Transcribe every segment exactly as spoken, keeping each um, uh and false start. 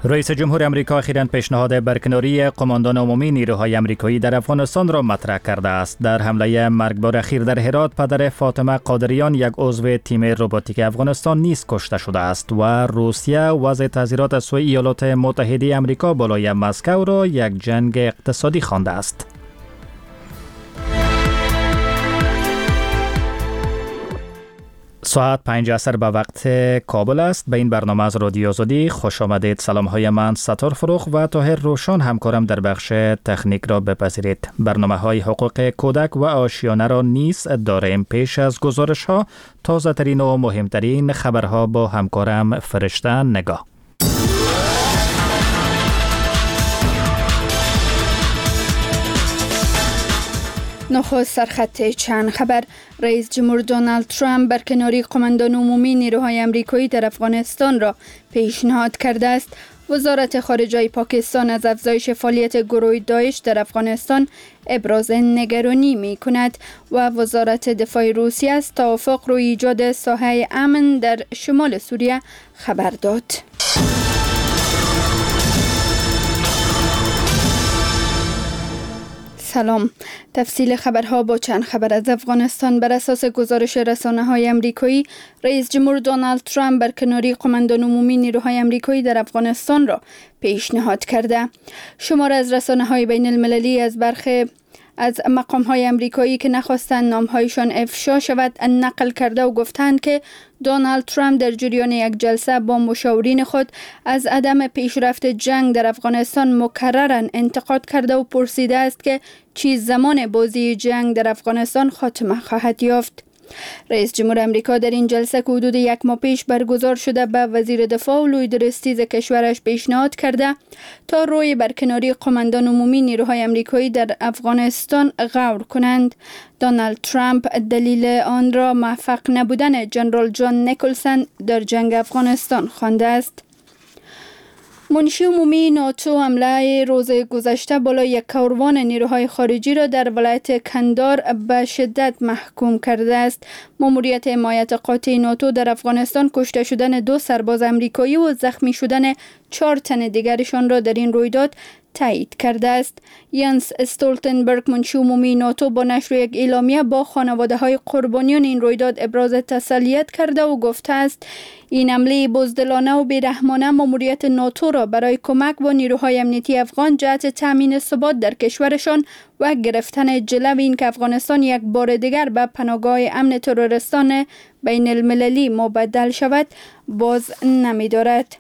رئیس جمهور آمریکا اخیراً پیشنهاد برکناری قماندان عمومی نیروهای آمریکایی در افغانستان را مطرح کرده است. در حمله مرگبار اخیر در هرات، پدر فاطمه قادریان، یک عضو تیم روباتیک افغانستان نیز کشته شده است و روسیه وضع تحذیرات از سوی ایالات متحده آمریکا بالای مسکو را یک جنگ اقتصادی خوانده است. ساعت پنج عصر به وقت کابل است. به این برنامه از رادیو آزادی خوش آمدید. سلام های من ستار فروخ و طاهر روشن همکارم در بخش تکنیک را بپذیرید. برنامه های حقوق کودک و آشیانه را نیز داریم. پیش از گزارش ها تازه ترین و مهمترین خبرها با همکارم فرشته نگاه. نخست سرخط چند خبر. رئیس جمهور دونالد ترامپ برکناری قماندان عمومی نیروهای آمریکایی در افغانستان را پیشنهاد کرده است. وزارت خارجه پاکستان از افزایش فعالیت گروه داعش در افغانستان ابراز نگرانی می کند و وزارت دفاع روسیه از توافق روی ایجاد ساحه امن در شمال سوریه خبر داد. سلام. تفصیل خبرها با چند خبر از افغانستان. بر اساس گزارش رسانه‌های آمریکایی، رئیس جمهور دونالد ترامپ برکناری قماندان عمومی نیروهای آمریکایی در افغانستان را پیشنهاد کرده. شمار از رسانه‌های بین المللی از برخی از مقام‌های آمریکایی که نخواستند نام‌هایشان افشا شود نقل کرده و گفتند که دونالد ترامپ در جریان یک جلسه با مشاورین خود از عدم پیشرفت جنگ در افغانستان مکرراً انتقاد کرده و پرسیده است که چی زمان بازی جنگ در افغانستان خاتمه خواهد یافت. رئیس جمهور آمریکا در این جلسه که حدود یک ماه پیش برگزار شده به وزیر دفاع و لوید رستیز کشورش پیشنهاد کرده تا روی برکناری قماندان عمومی نیروهای آمریکایی در افغانستان غور کنند. دونالد ترامپ دلیل آن را موفق نبودن جنرال جان نیکلسن در جنگ افغانستان خوانده است. منشی عمومی ناتو حمله روز گذشته بالای یک کاروان نیروهای خارجی را در ولایت کندار به شدت محکوم کرده است. ماموریت حمایت قاطع ناتو در افغانستان کشته شدن دو سرباز آمریکایی و زخمی شدن چهار تن دیگرشان را در این رویداد تایید کرده است. ینس استولتنبرگ منشی عمومی ناتو با نشر یک اعلامیه با خانواده های قربانیان این رویداد ابراز تسلیت کرده و گفته است این حمله بزدلانه و بیرحمانه ماموریت ناتو را برای کمک با نیروهای امنیتی افغان جهت تامین ثبات در کشورشان و گرفتن جلو این که افغانستان یک بار دیگر به پناهگاه امن تروریستان بین المللی مبدل شود باز نمی‌دارد.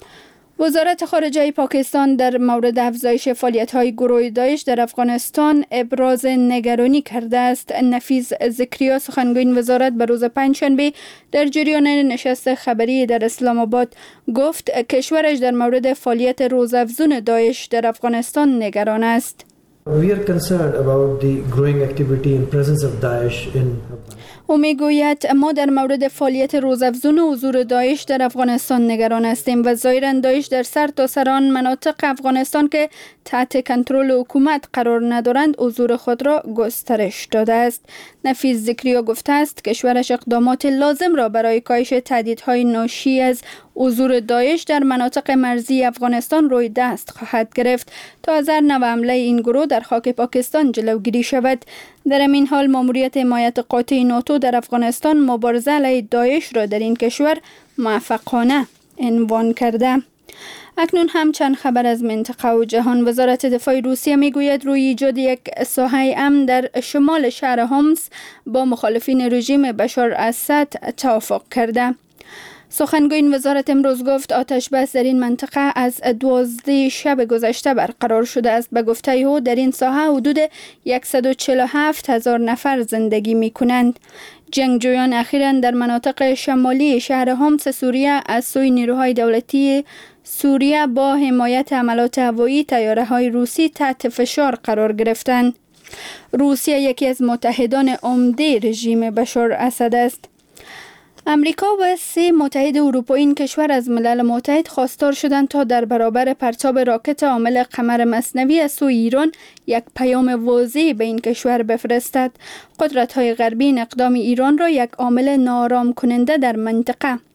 وزارت خارجه پاکستان در مورد افزایش فعالیت‌های گروه داعش در افغانستان ابراز نگرانی کرده است. نفیس ذکریا سخنگوی این وزارت به روز پنجشنبه در جریان نشست خبری در اسلام آباد گفت کشورش در مورد فعالیت روزافزون داعش در افغانستان نگران است. We are concerned about the growing activity and presence of Daesh in او میگوید ما در مورد فعالیت روزافزون و حضور داعش در افغانستان نگران هستیم و ظاهراً داعش در سر تا سر آن مناطق افغانستان که تحت کنترل حکومت قرار ندارند حضور خود را گسترش داده است. نفیس ذکریا گفته است کشورش اقدامات لازم را برای کاهش تهدیدهای ناشی از حضور داعش در مناطق مرزی افغانستان روی دست خواهد گرفت تا از هر نوع حمله این گروه در خاک پاکستان جلوگیری شود. در این حال ماموریت حمایت قاطع ناتو در افغانستان مبارزه علیه داعش را در این کشور موفقانه عنوان کرده. اکنون هم چند خبر از منطقه و جهان. وزارت دفاع روسیه میگوید روی ایجاد یک ساحه امن در شمال شهر هومس با مخالفین رژیم بشار اسد توافق کرده. سخنگوی این وزارت امروز گفت آتش بس در این منطقه از دوازده شب گذشته برقرار شده است. به گفته او در این ساحه حدود صد و چهل و هفت هزار نفر زندگی می کنند. جنگجویان اخیراً در مناطق شمالی شهر هومس سوریه از سوی نیروهای دولتی سوریه با حمایت حملات هوایی طیاره‌های روسی تحت فشار قرار گرفتند. روسیه یکی از متحدان عمده رژیم بشار اسد است. امریکا و سه متحد اروپایی این کشور از ملل متحد خواستار شدند تا در برابر پرتاب راکت حامل قمر مصنوعی از سوی ایران یک پیام واضح به این کشور بفرستد. قدرت‌های غربی این اقدام ایران را یک عامل ناآرام کننده در منطقه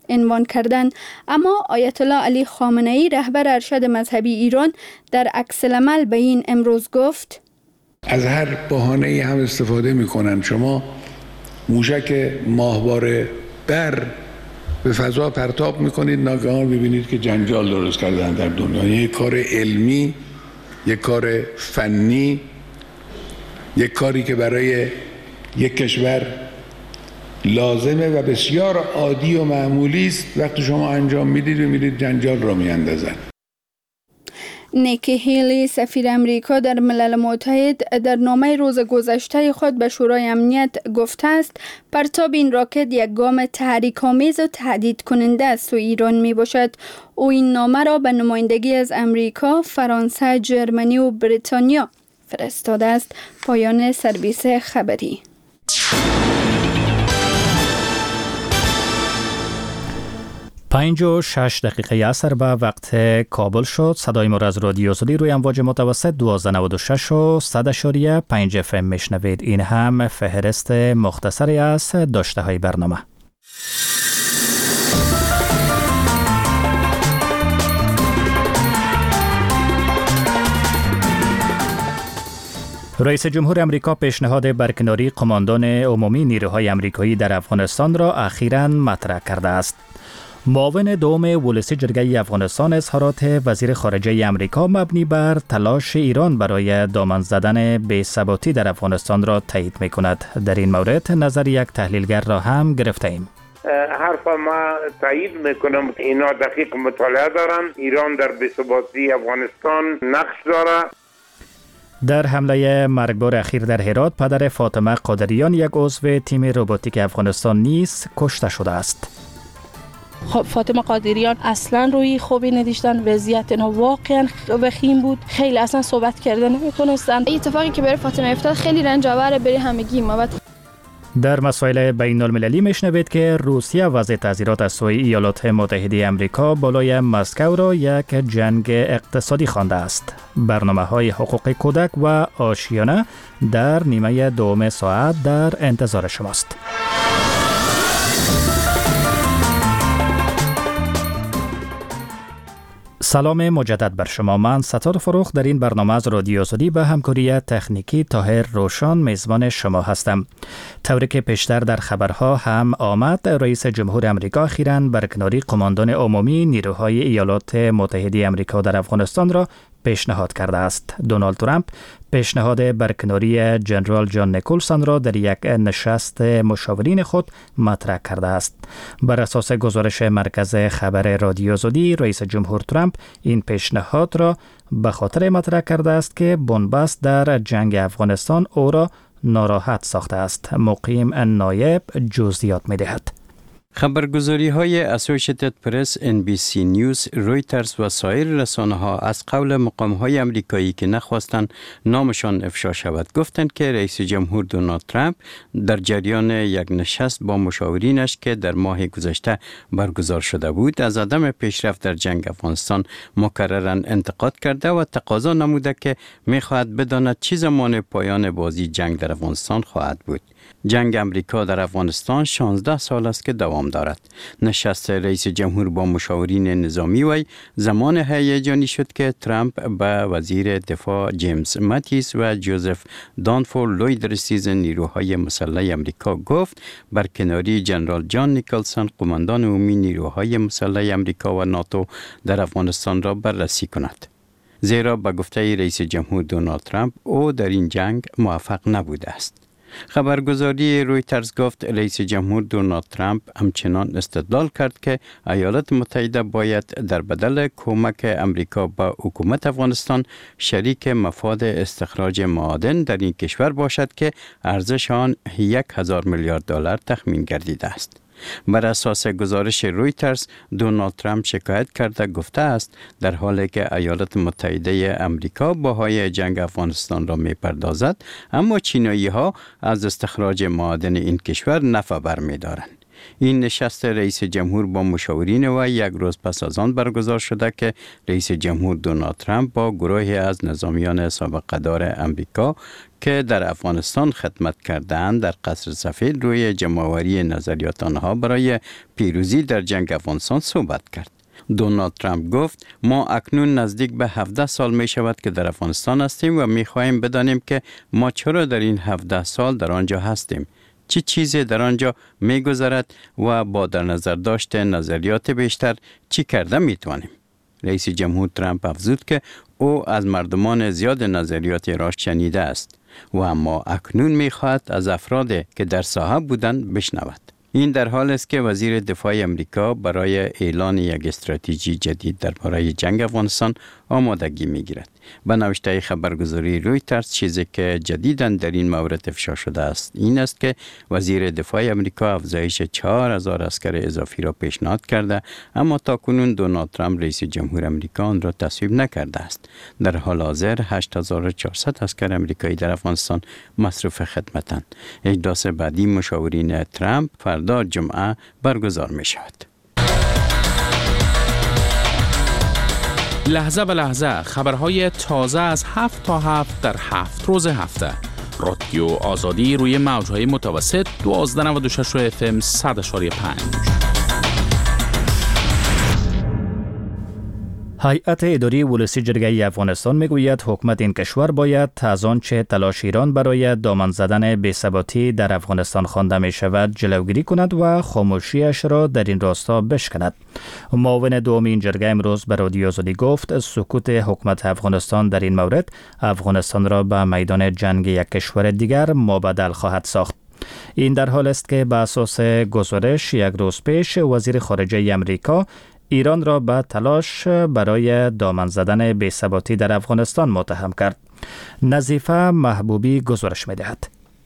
عنوان کردند. اما آیت الله علی خامنه ای رهبر ارشد مذهبی ایران در عکس العمل به این امروز گفت: از هر بهانه‌ای هم استفاده می‌کنن. شما موشک ماهواره بر به فضا پرتاب می‌کنید، ناگهان ببینید که جنجال درست کردن در دنیا. یک کار علمی، یک کار فنی، یک کاری که برای یک کشور لازمه و بسیار عادی و معمولی است، وقتی شما انجام میدید و میدید جنجال را میاندازن. نیکی هیلی سفیر امریکا در ملل متحد در نامه روز گذشته خود به شورای امنیت گفته است پرتاب این راکت یک گام تحریک‌آمیز و تهدید کننده از سوی ایران می باشد. او این نامه را به نمایندگی از امریکا، فرانسه، جرمنی و بریتانیا فرستاده است. پایان سرویس خبری. پنج و شش دقیقه عصر به وقت کابل شد. صدای ما را از رادیو آزادی روی امواج متوسط دویست و نود و شش و صد اشاریه پنج اف ام میشنوید. این هم فهرست مختصری از داشته های برنامه. رئیس جمهور امریکا پیشنهاد برکناری قماندان عمومی نیروهای امریکایی در افغانستان را اخیراً مطرح کرده است. معاون دوم ولسی جرگه افغانستان اظهارات وزیر خارجه امریکا مبنی بر تلاش ایران برای دامن زدن بی‌ثباتی در افغانستان را تایید می‌کند. در این مورد نظر یک تحلیلگر را هم گرفته‌ایم. حرف ما تایید میکنم. اینا دقیق مطالعه دارن. ایران در بی‌ثباتی افغانستان نقش داره. در حمله مرگبار اخیر در هرات پدر فاطمه قادریان یک عضو تیم روباتیک افغانستان نیز کشته شده است. خب فاطمه قادریان اصلا روی خوبی نداشتن، وضعیت اینا واقعا وخیم بود، خیلی اصلا صحبت کردن نمی‌تونستن. اتفاقی که برای فاطمه افتاد خیلی رنج آوره برای همگی ما. در مسائل بین المللی میشنوید که روسیه وضع تعزیرات از سوی ایالات متحده امریکا بالای مسکو را یک جنگ اقتصادی خوانده است. برنامه‌های حقوق کودک و آشیانه در نیمه دوم ساعت در انتظار شماست. سلام مجدد بر شما. من ستار فروخ در این برنامه از رادیو آزادی به همکاری تکنیکی طاهر روشان میزبان شما هستم. طوری که پیشتر در خبرها هم آمد، رئیس جمهور امریکا اخیراً برکناری قماندان عمومی نیروهای ایالات متحده امریکا در افغانستان را پیشنهاد کرده است. دونالد ترامپ پیشنهاد برکناری جنرال جان نیکولسون را در یک نشست مشاورین خود مطرح کرده است. بر اساس گزارش مرکز خبر رادیو آزادی، رئیس جمهور ترامپ این پیشنهاد را به خاطر مطرح کرده است که بنبست در جنگ افغانستان او را ناراحت ساخته است. مقیم نایب جزئیات می‌دهد. خبرگزاری های اسوسییتد پرس، ان بی سی نیوز، رویترز و سایر رسانه ها از قول مقام های امریکایی که نخواستند نامشان افشا شود گفتند که رئیس جمهور دونالد ترامپ در جریان یک نشست با مشاورینش که در ماه گذشته برگزار شده بود از عدم پیشرفت در جنگ افغانستان مکرراً انتقاد کرده و تقاضا نموده که می‌خواهد بداند چه زمان پایان بازی جنگ در افغانستان خواهد بود. جنگ امریکا در افغانستان شانزده سال است که دوام دارد. نشست رئیس جمهور با مشاورین نظامی وی زمان هیجانی شد که ترامپ به وزیر دفاع جیمز ماتیس و جوزف دانفور لویدرسیز نیروهای مسلح امریکا گفت برکناری جنرال جان نیکلسون قماندان عمومی نیروهای مسلح امریکا و ناتو در افغانستان را بررسی کند. زیرا به گفته رئیس جمهور دونالد ترامپ او در این جنگ موفق نبوده است. خبرگزاری رویترز گفت رئیس جمهور دونالد ترامپ همچنان استدلال کرد که ایالات متحده باید در بدل کمک امریکا به حکومت افغانستان شریک مفاد استخراج معادن در این کشور باشد که ارزش آن یک هزار میلیارد دلار تخمین گردیده است. بر اساس گزارش رویترز، دونالد ترامپ شکایت کرده گفته است در حالی که ایالات متحده امریکا بهای جنگ افغانستان را می پردازد، اما چینایی ها از استخراج معادن این کشور نفع برمی دارند. این نشست رئیس جمهور با مشاورین و یک روز پس از آن برگزار شده که رئیس جمهور دونالد ترامپ با گروهی از نظامیان سابقه‌دار امریکا که در افغانستان خدمت کردند در قصر سفید روی جمع‌آوری نظریات آنها برای پیروزی در جنگ افغانستان صحبت کرد. دونالد ترامپ گفت ما اکنون نزدیک به هفده سال می شود که در افغانستان هستیم و می خواهیم بدانیم که ما چرا در این هفده سال در آنجا هستیم، چی چیزی در آنجا می گذرد و با در نظر داشت نظریات بیشتر چی کرده می توانیم. رئیس جمهور ترامپ افزود که او از مردمان زیاد نظریات را شنیده است و اما اکنون می خواهد از افرادی که در ساحه بودند بشنود. این در حال است که وزیر دفاع امریکا برای اعلان یک استراتژی جدید درباره جنگ افغانستان آمادگی می‌گیرد. به نوشته خبرگزاری رویترز چیزی که جدیداً در این مورد افشا شده است این است که وزیر دفاع امریکا افزایش چهار هزار عسکر اضافی را پیشنهاد کرده، اما تاکنون دونالد ترامپ رئیس جمهور امریکا آن را تصویب نکرده است. در حال حاضر هشت هزار و چهارصد عسکر امریکایی در افغانستان مصروف خدمتند. اجلاس بعدی مشاورین ترامپ فردا جمعه برگزار می شود. لحظه به لحظه خبرهای تازه از هفت تا هفت در هفت روز هفته. رادیو آزادی روی موجهای متوسط دوازده نود و شش اف ام صد و پنج. هیئت اداری ولسی جرگه افغانستان میگوید حکومت این کشور باید از آنچه تلاش ایران برای دامن زدن بی‌ثباتی در افغانستان خوانده می شود جلوگیری کند و خاموشیش را در این راستا بشکند. معاون دوم این جرگه امروز به رادیو آزادی گفت سکوت حکومت افغانستان در این مورد افغانستان را به میدان جنگ یک کشور دیگر مبدل خواهد ساخت. این در حال است که به اساس گزارش یک روز پیش وزیر خارجه امریکا ایران را به تلاش برای دامن زدن بی‌ثباتی در افغانستان متهم کرد. نظیفه محبوبی گزارش می‌دهد.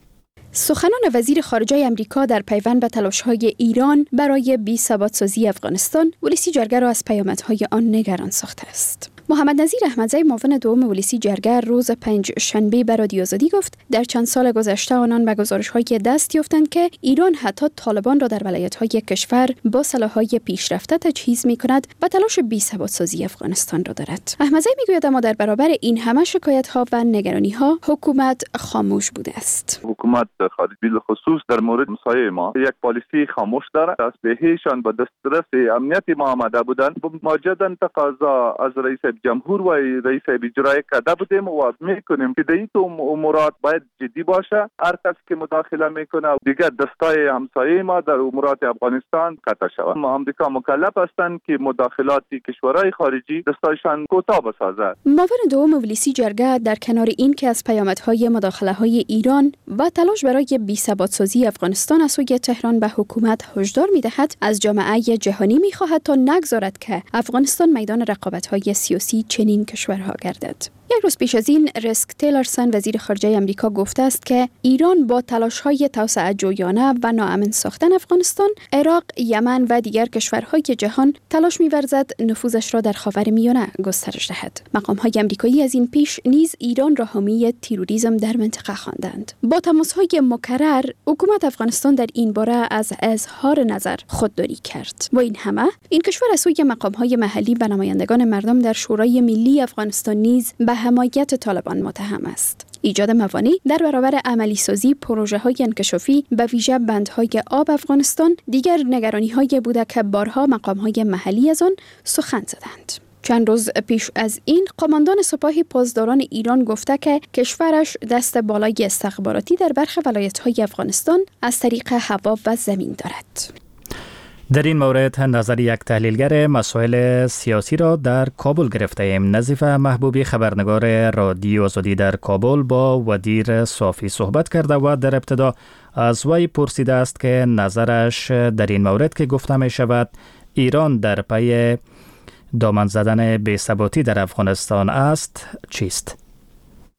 سخنان وزیر خارجه امریکا در پیوند به تلاش‌های ایران برای بی‌ثبات سازی افغانستان ولسی جرگه را از پیامدهای آن نگران ساخته است. محمد نظیر احمدزی معاون دوم ولسی جرگه روز پنج شنبه به رادیو آزادی گفت در چند سال گذشته آنان به گزارش‌های دست یافتند که ایران حتی طالبان را در ولایت‌های کشور با سلاح‌های پیشرفته تجهیز می‌کند و تلاش بی‌ثبات سازی افغانستان را دارد. احمدزی می‌گوید اما در برابر این همه شکایت‌ها و نگرانی‌ها حکومت خاموش بوده است. حکومت خارجی بالخصوص در مورد مسایه ما یک پالیسی خاموش دارد. تصریحشان به دسترس امنیت ما آمده بودند. مجددا تقاضا از رئیس جمهور و رئیس اجرایی کرده بودیم و میکنیم که این امورات باید جدی باشه. هر کس که مداخله میکنه دیگر دستای همسایه ما در امورات افغانستان قطع شود. ما آمریکا مکلف هستند که مداخلات کشورهای خارجی دستایشان کوتاه بسازد. معاون دوم ولسی جرگه در کنار این که از پیامدهای مداخله‌های ایران و تلاش برای بی‌ثبات سازی افغانستان از سوی تهران به حکومت هشدار می‌دهد، از جامعه جهانی می‌خواهد تا نگذارد که افغانستان میدان رقابت‌های سیاسی چنین کشورها گردد. یک روز پیش از این ریکس تیلرسون وزیر خارجه امریکا گفته است که ایران با تلاش‌های توسعه جویانه و ناامن ساختن افغانستان، عراق، یمن و دیگر کشورهای جهان تلاش می‌ورزد نفوذش را در خاورمیانه گسترش دهد. مقام‌های آمریکایی از این پیش نیز ایران را حامی تروریسم در منطقه خواندند. با تماس‌های مکرر حکومت افغانستان در این باره از اظهار نظر خودداری کرد. با این همه این کشور از سوی مقام‌های محلی و نمایندگان مردم در شورای ملی افغانستان نیز به حمایت طالبان متهم است. ایجاد موانع در برابر عملی سازی پروژه‌های انکشافی به ویژه بندهای آب افغانستان دیگر نگرانی‌های بوده که بارها مقام‌های محلی از آن سخن زدند. چند روز پیش از این قماندان سپاه پاسداران ایران گفته که کشورش دست بالای استخباراتی در برخی ولایت‌های افغانستان از طریق هوا و زمین دارد. در این مورد نظر یک تحلیلگر مسائل سیاسی را در کابل گرفته ایم. نظیفه محبوبی خبرنگار رادیو آزادی در کابل با ودیر صافی صحبت کرده و در ابتدا از وی پرسیده است که نظرش در این مورد که گفته می شود ایران در پی دامن زدن بی‌ثباتی در افغانستان است چیست؟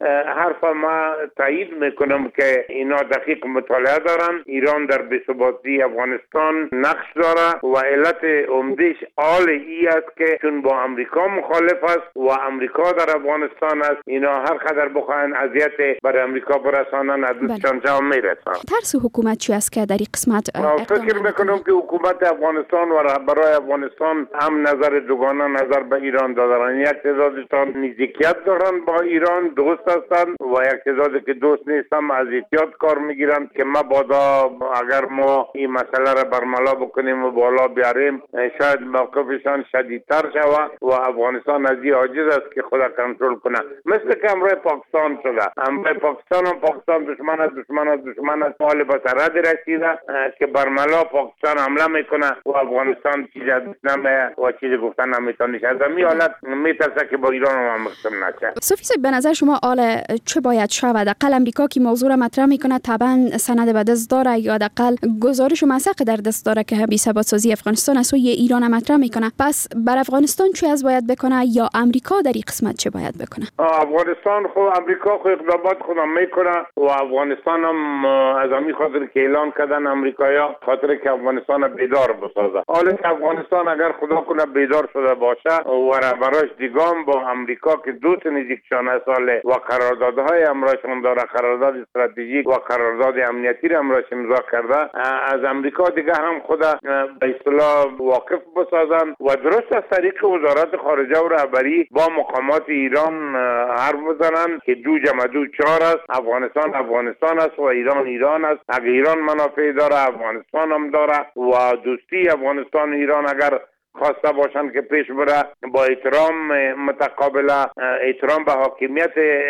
حرف ما تایید میکنم که اینا دقیق مطالعه دارن. ایران در بی‌ثباتی افغانستان نقش داره و علت عمدهش حال ای است که چون با امریکا مخالف است و امریکا در افغانستان است، اینا هر قدر بخواین اذیت بر امریکا برسانن از دوستان جا میرسن. ترس حکومت چی است که در این قسمت فکر میکنم که حکومت افغانستان و رهبرای افغانستان هم نظر دوگانه نظر به ایران دارن. یک تعدادشان نزدیکیت دارن با ایران، دوست هستن و یک تعدادی که دوست نیستن از احتیاط کار میگیرن که مبادا اگر ما این مسئله را برملا بکنیم و بالا بیاریم شاید موقفشان شدیدتر شود و افغانستان از این عاجز است که خود کنترل کنه. مثل که امروز پاکستان شده. امروز پاکستان هم پاکستان دشمن است، دشمن است، دشمن است. حال به سرحد رسیده که برملا پاکستان حمله میکنه و افغانستان چیزی نمیه و چیزی گفتن نمیتونه. از این حالت میترسه که با ایران هم مقسم نشه. صوفی صاحب، به نظر شما حال چه باید شود؟ اقل امریکا که موضوع را مطرح میکنه طبعا سند به دست داره یا اقل گزارش و مسق در دست داره که بی ثبات سازی افغانستان از سوی ایران مطرح میکنه. پس بر افغانستان چه از باید بکنه یا امریکا در این قسمت چه باید بکنه؟ افغانستان خو امریکا خو اقدامات خودم میکنه و افغانستان هم از همین خاطر که اعلان کردن امریکایا خاطر که افغانستان بیدار بسازه. حالا که افغانستان اگر خدا کنه بیدار شده باشه و رهبراش دیگام با امریکا که دو تا نزدیکشان ساله و قراردادهای امراشون داره، قرارداد استراتژیک و قرارداد امنیتی را امراش امضا کرده، از امریکا دیگه هم خدا به اصطلاح واقف بسازن و درست از طریق وزارت خارجه و رهبری با مقامات ایران حرف بزنن که دو جمع دو چهار است. افغانستان افغانستان است و ایران ایران است. اگر ایران منافع داره افغانستان هم داره و دوستی افغانستان و ایران اگر خواسته باشند که پیش بره با احترام متقابله، احترام به حاکمیت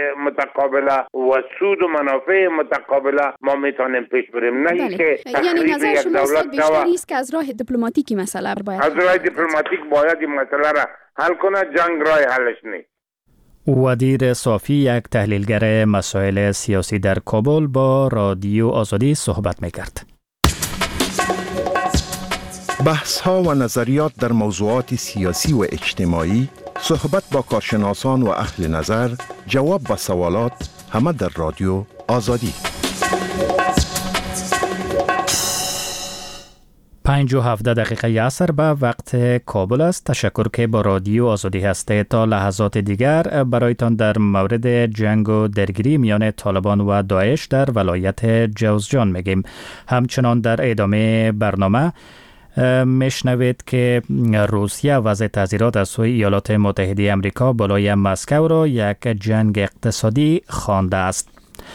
متقابله و سود و منافع متقابله ما میتونیم پیش بریم. نه اینکه یعنی نظر شما است بیشتری است که از راه دیپلماتیکی مسئله باید از راه دیپلماتیک باید این مسئله را حل کنه، جنگ راه حلش نیست. ودیر صافی، یک تحلیلگر مسائل سیاسی در کابل، با رادیو آزادی صحبت میکرد. بحث ها و نظریات در موضوعات سیاسی و اجتماعی، صحبت با کارشناسان و اهل نظر، جواب به سوالات، همه در رادیو آزادی. پنج و هفده دقیقه عصر به وقت کابل است. تشکر که با رادیو آزادی هسته. تا لحظات دیگر برایتان در مورد جنگ و درگیری میان طالبان و داعش در ولایت جوزجان میگیم. همچنان در ادامه برنامه میشنوید که روسیه وضع تحذیرات از سوی ایالات متحده آمریکا بالای مسکو را یک جنگ اقتصادی خوانده است.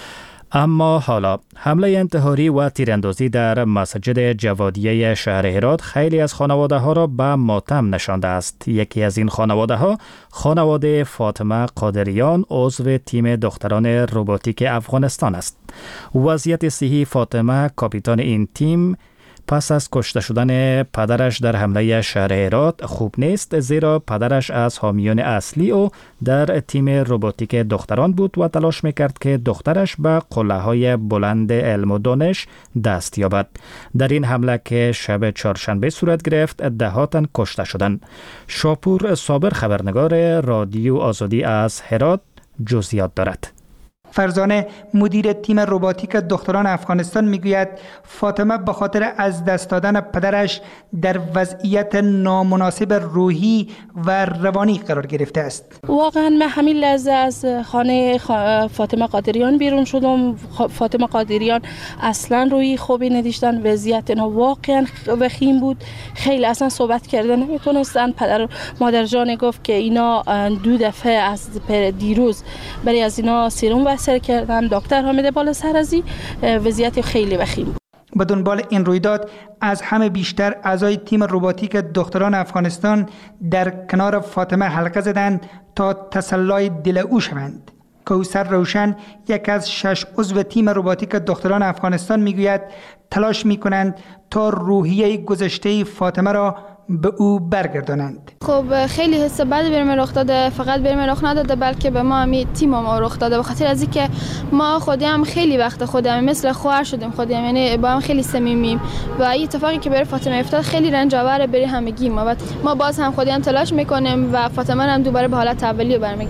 اما حالا حمله انتحاری و تیراندازی در مسجد جوادیه شهر هرات خیلی از خانواده ها را به ماتم نشانده است. یکی از این خانواده ها خانواده فاطمه قادریان، عضو تیم دختران روباتیک افغانستان است. وضعیت صحی فاطمه، کاپیتان این تیم، پس از کشته شدن پدرش در حمله شهر هرات خوب نیست، زیرا پدرش از حامیان اصلی او در تیم روباتیک دختران بود و تلاش میکرد که دخترش به قله‌های بلند علم و دانش دست یابد. در این حمله که شب چهارشنبه صورت گرفت، ده تن کشته شدند. شاپور صابر، خبرنگار رادیو آزادی از هرات، جزئیات دارد. فرزانه، مدیر تیم روباتیک دختران افغانستان، میگوید فاطمه به خاطر از دست دادن پدرش در وضعیت نامناسب روحی و روانی قرار گرفته است. واقعا من همین لحظه از خانه فاطمه قادریان بیرون شدم. فاطمه قادریان اصلا روی خوبی نداشتن، وضعیت اینا واقعا وخیم بود. خیلی اصلا صحبت کرده نمیتونستن. پدر مادر جان گفت که اینا دو دفعه از دیروز برای از اینا سیروم وصل کردن. دکتر حامد بالا سرازی، وضعیت خیلی وخیم بود. به دنبال این رویداد از همه بیشتر اعضای تیم روباتیک دختران افغانستان در کنار فاطمه حلقه زدند تا تسلای دل او شوند. کوثر روشن، یک از شش عضو تیم روباتیک دختران افغانستان، میگوید تلاش میکنند تا روحیه گذشته فاطمه را به او برگردانند. خب خیلی حس بدی بر من رخ داده، فقط بر من رخ نداده بلکه به ما هم تیم ما رخ داده، به خاطر از اینکه ما خودم خیلی وقت خودم مثل خواهر شدیم، خودم یعنی با هم خیلی صمیمیم و این اتفاقی که برای فاطمه افتاد خیلی رنج آور برای همگی ما. ما باز هم خودم تلاش میکنیم و فاطمه هم دوباره به حالت اولیه برمیگردیم.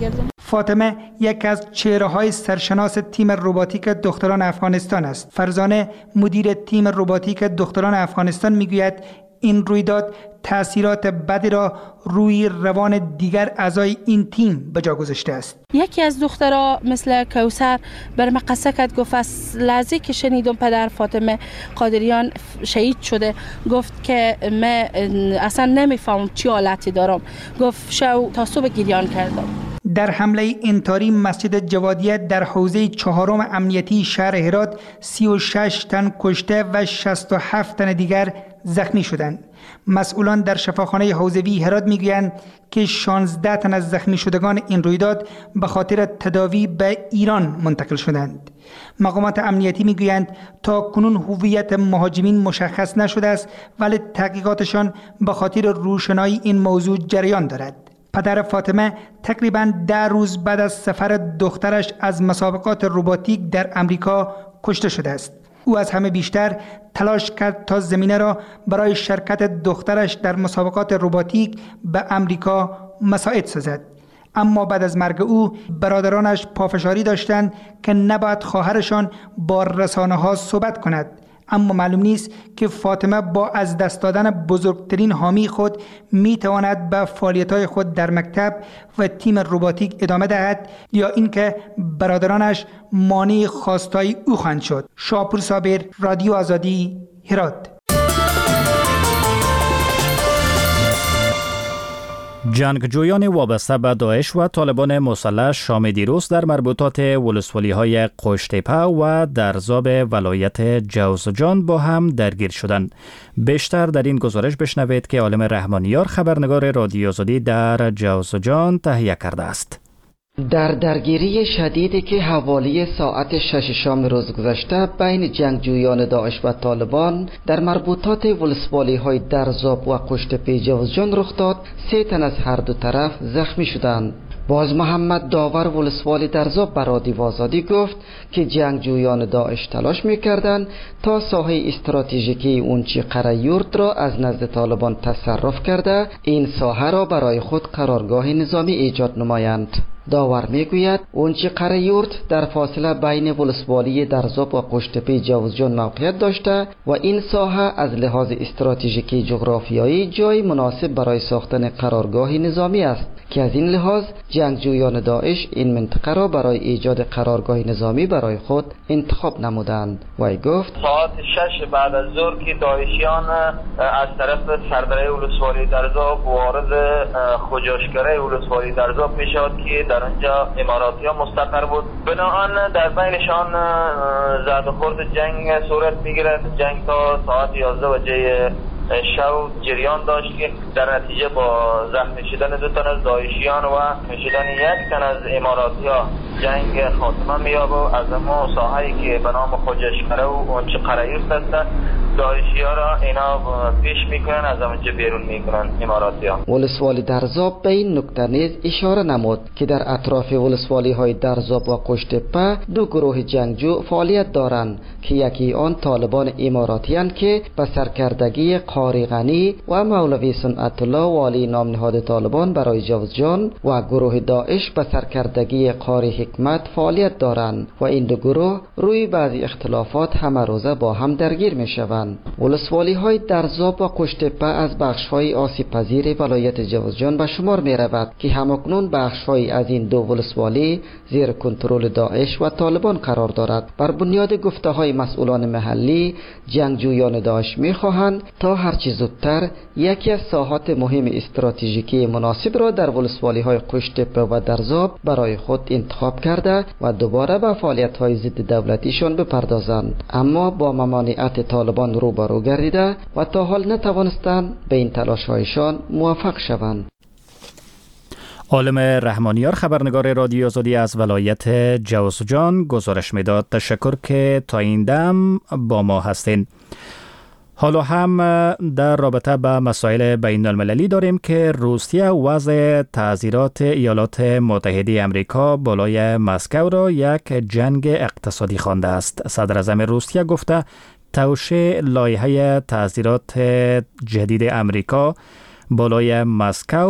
فاطمه یک از چهره‌های سرشناس تیم رباتیک دختران افغانستان است. فرزانه مدیر تیم رباتیک دختران افغانستان میگوید این رویداد تأثیرات بدی را روی روان دیگر اعضای این تیم به جا گذاشته است. یکی از دخترها مثل کوثر بر من قصه کرد، گفت از لحظه که شنیدم پدر فاطمه قادریان شهید شده، گفت که من اصلا نمیفهمم چی حالتی دارم، گفت شو تا صبح گریان کردم. در حمله انتحاری مسجد جوادیه در حوزه چهارم امنیتی شهر هرات سی و شش تن کشته و شصت و هفت تن دیگر زخمی شدند. مسئولان در شفاخانه حوزوی هرات میگویند که شانزده تن از زخمی شدگان این رویداد به خاطر تداوی به ایران منتقل شدند. مقامات امنیتی میگویند تا کنون هویت مهاجمین مشخص نشده است، ولی تحقیقاتشان به خاطر روشنایی این موضوع جریان دارد. پدر فاطمه تقریباً ده روز بعد از سفر دخترش از مسابقات رباتیک در امریکا کشته شده است. او از همه بیشتر تلاش کرد تا زمینه را برای شرکت دخترش در مسابقات رباتیک به امریکا مساعد سازد. اما بعد از مرگ او برادرانش پافشاری داشتند که نباید خواهرشان با رسانه‌ها صحبت کند. اما معلوم نیست که فاطمه با از دست دادن بزرگترین حامی خود می تواند به فعالیت‌های خود در مکتب و تیم رباتیک ادامه دهد یا اینکه برادرانش مانع خواستای او خواهند شد. شاپور صابر، رادیو آزادی، هرات. جنگجویان وابسته به داعش و طالبان مسلح شام دیروز در مربوطات ولسوالی‌های قشت‌تپه و درزاب ولایت جوزجان با هم درگیر شدند. بیشتر در این گزارش بشنوید که عالم رحمانیار خبرنگار رادیو آزادی در جوزجان تهیه کرده است. در درگیری شدیدی که حوالی ساعت شش شام روز گذشته بین جنگجویان داعش و طالبان در مربوطات ولسوالی های درزاب و قشت‌تپه جوزجان رخ داد، سه تن از هر دو طرف زخمی شدند. باز محمد داور ولسوالی درزاب بر رادیو آزادی گفت که جنگجویان داعش تلاش می‌کردند تا ساحه استراتژیکی اونچی قریورد را از نزد طالبان تصرف کرده این ساحه را برای خود قرارگاه نظامی ایجاد نمایند. داور میگوید اونچی قریورد در فاصله بین ولسوالی درزاب و قشت‌تپه جوزجان موقعیت داشته و این ساحه از لحاظ استراتژیکی جغرافیایی جای مناسب برای ساختن قرارگاه نظامی است که از این لحاظ جنگجویان داعش این منطقه را برای ایجاد قرارگاه نظامی برای خود انتخاب نمودند. وی گفت ساعت شش بعد از ظهر که داعشیان از طرف سردره ولسوالی درزاب وارد خجاشکره ولسوالی درزاب می شود که در آنجا اماراتی ها مستقر بود، بنابراین در بینشان زد و خورد جنگ صورت می گیرد. جنگ تا ساعت یازده بجه شب جریان داشت که در نتیجه با زخمی شدن دو تن از داعشیان و شدن یک تن از اماراتی ها جنگ خاتمه می‌یابد و از ما ساحه‌ای که به نام خجاشکره و اونچه قریورد است داعشی ها را اینا پیش میکنن، از اونجا بیرون میکنن اماراتی ها. ولسوالی درزاب به این نکته نیز اشاره نمود که در اطراف ولسوالی های درزاب و قشت‌تپه دو گروه جنگجو فعالیت دارند که یکی آن طالبان اماراتی اند که به سرکردگی قاری غنی و مولوی صنعت الله والی نام نهاد طالبان برای جوزجان و گروه داعش به سرکردگی قاری حکمت فعالیت دارند و این دو گروه روی بعضی اختلافات همه روزه با هم درگیر می شوند. ولسوالی های درزاب و قشت‌تپه از بخش های آسیب پذیر ولایت جوزجان به شمار می رود که همکنون بخش های از این دو ولسوالی زیر کنترل داعش و طالبان قرار دارد. بر بنیاد گفته های مسئولان محلی جنگجویان داعش می خواهند تا هرچی زودتر یکی از ساحات مهم استراتژیکی مناسب را در ولسوالی های قشت‌تپه و درزاب برای خود انتخاب کرده و دوباره به فعالیت های ضد دولتیشان بپردازند، اما با ممانعت طالبان روبرو گردیده و تا حال نتوانستند به این تلاش هایشان موفق شوند. عالم رحمانیار خبرنگار رادیو آزادی از ولایت جوزجان گزارش میداد. تشکر که تا این دم با ما هستین. حالا هم در رابطه با مسائل بین المللی داریم که روسیه وضع تعذیرات ایالات متحده امریکا بالای مسکو را یک جنگ اقتصادی خوانده است. صدر اعظم روسیه گفته توشیح لایحه تعذیرات جدید امریکا بالای مسکو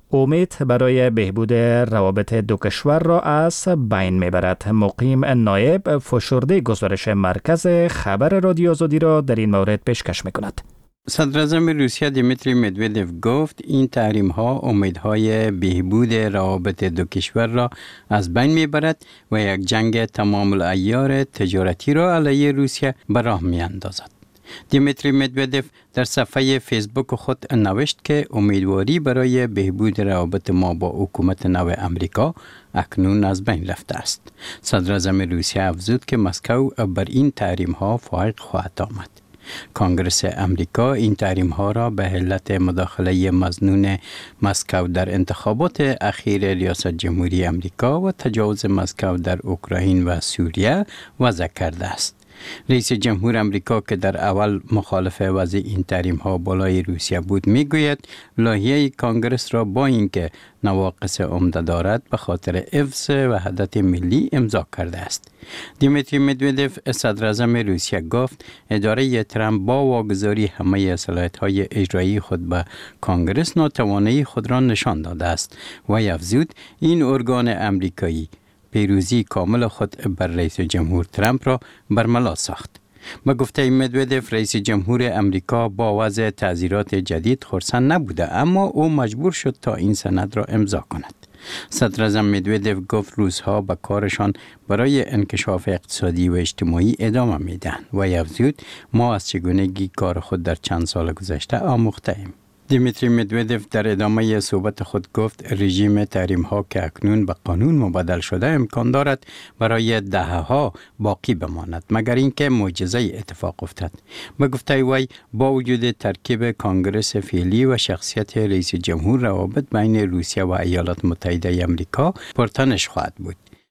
امید برای بهبود روابط دو کشور را از بین میبرد. مقیم نایب فشرده گزارش مرکز خبر رادیو آزادی را در این مورد پیشکش میکند. صدر اعظم روسیه دیمیتری مدودف گفت این تحریم ها امیدهای بهبود روابط دو کشور را از بین میبرد و یک جنگ تمام العیار تجارتی را علیه روسیه به راه میاندازد. دیمیتری مدودف در صفحه فیسبوک خود نوشت که امیدواری برای بهبود روابط ما با حکومت نو امریکا اکنون از بین رفته است. صدر اعظم روسیه افزود که مسکو بر این تحریم ها فائق خواهد آمد. کنگره امریکا این تحریم ها را به علت مداخله مظنون مسکو در انتخابات اخیر ریاست جمهوری امریکا و تجاوز مسکو در اوکراین و سوریه وضع کرده است. رئیس جمهور امریکا که در اول مخالف وضع این تحریم ها بالای روسیه بود میگوید لایحه کانگرس را با اینکه نواقص عمده دارد به خاطر حفظ وحدت ملی امضا کرده است. دیمیتری مدودف صدر اعظم روسیه گفت اداره ترامپ با واگذاری همه صلاحیت‌های اجرایی خود به کانگرس ناتوانی خود را نشان داده است و افزود این ارگان امریکایی پیروزی کامل خود بر رئیس جمهور ترامپ را برملا ساخت. با گفته مدودف رئیس جمهور امریکا با وضع تعزیرات جدید خرسند نبوده، اما او مجبور شد تا این سند را امضا کند. صدر اعظم مدودف گفت روس‌ها به کارشان برای انکشاف اقتصادی و اجتماعی ادامه میدن و افزود ما از چگونگی کار خود در چند سال گذشته آموخته ایم. دیمیتری مدودف در ادامه صحبت خود گفت رژیم تحریم ها که اکنون به قانون مبدل شده امکان دارد برای دهه ها باقی بماند مگر اینکه معجزه اتفاق افتد. به گفته وی با وجود ترکیب کانگرس فعلی و شخصیت رئیس جمهور روابط بین روسیه و ایالات متحده آمریکا پرتنش خواهد بود.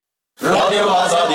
رادیو آزادی.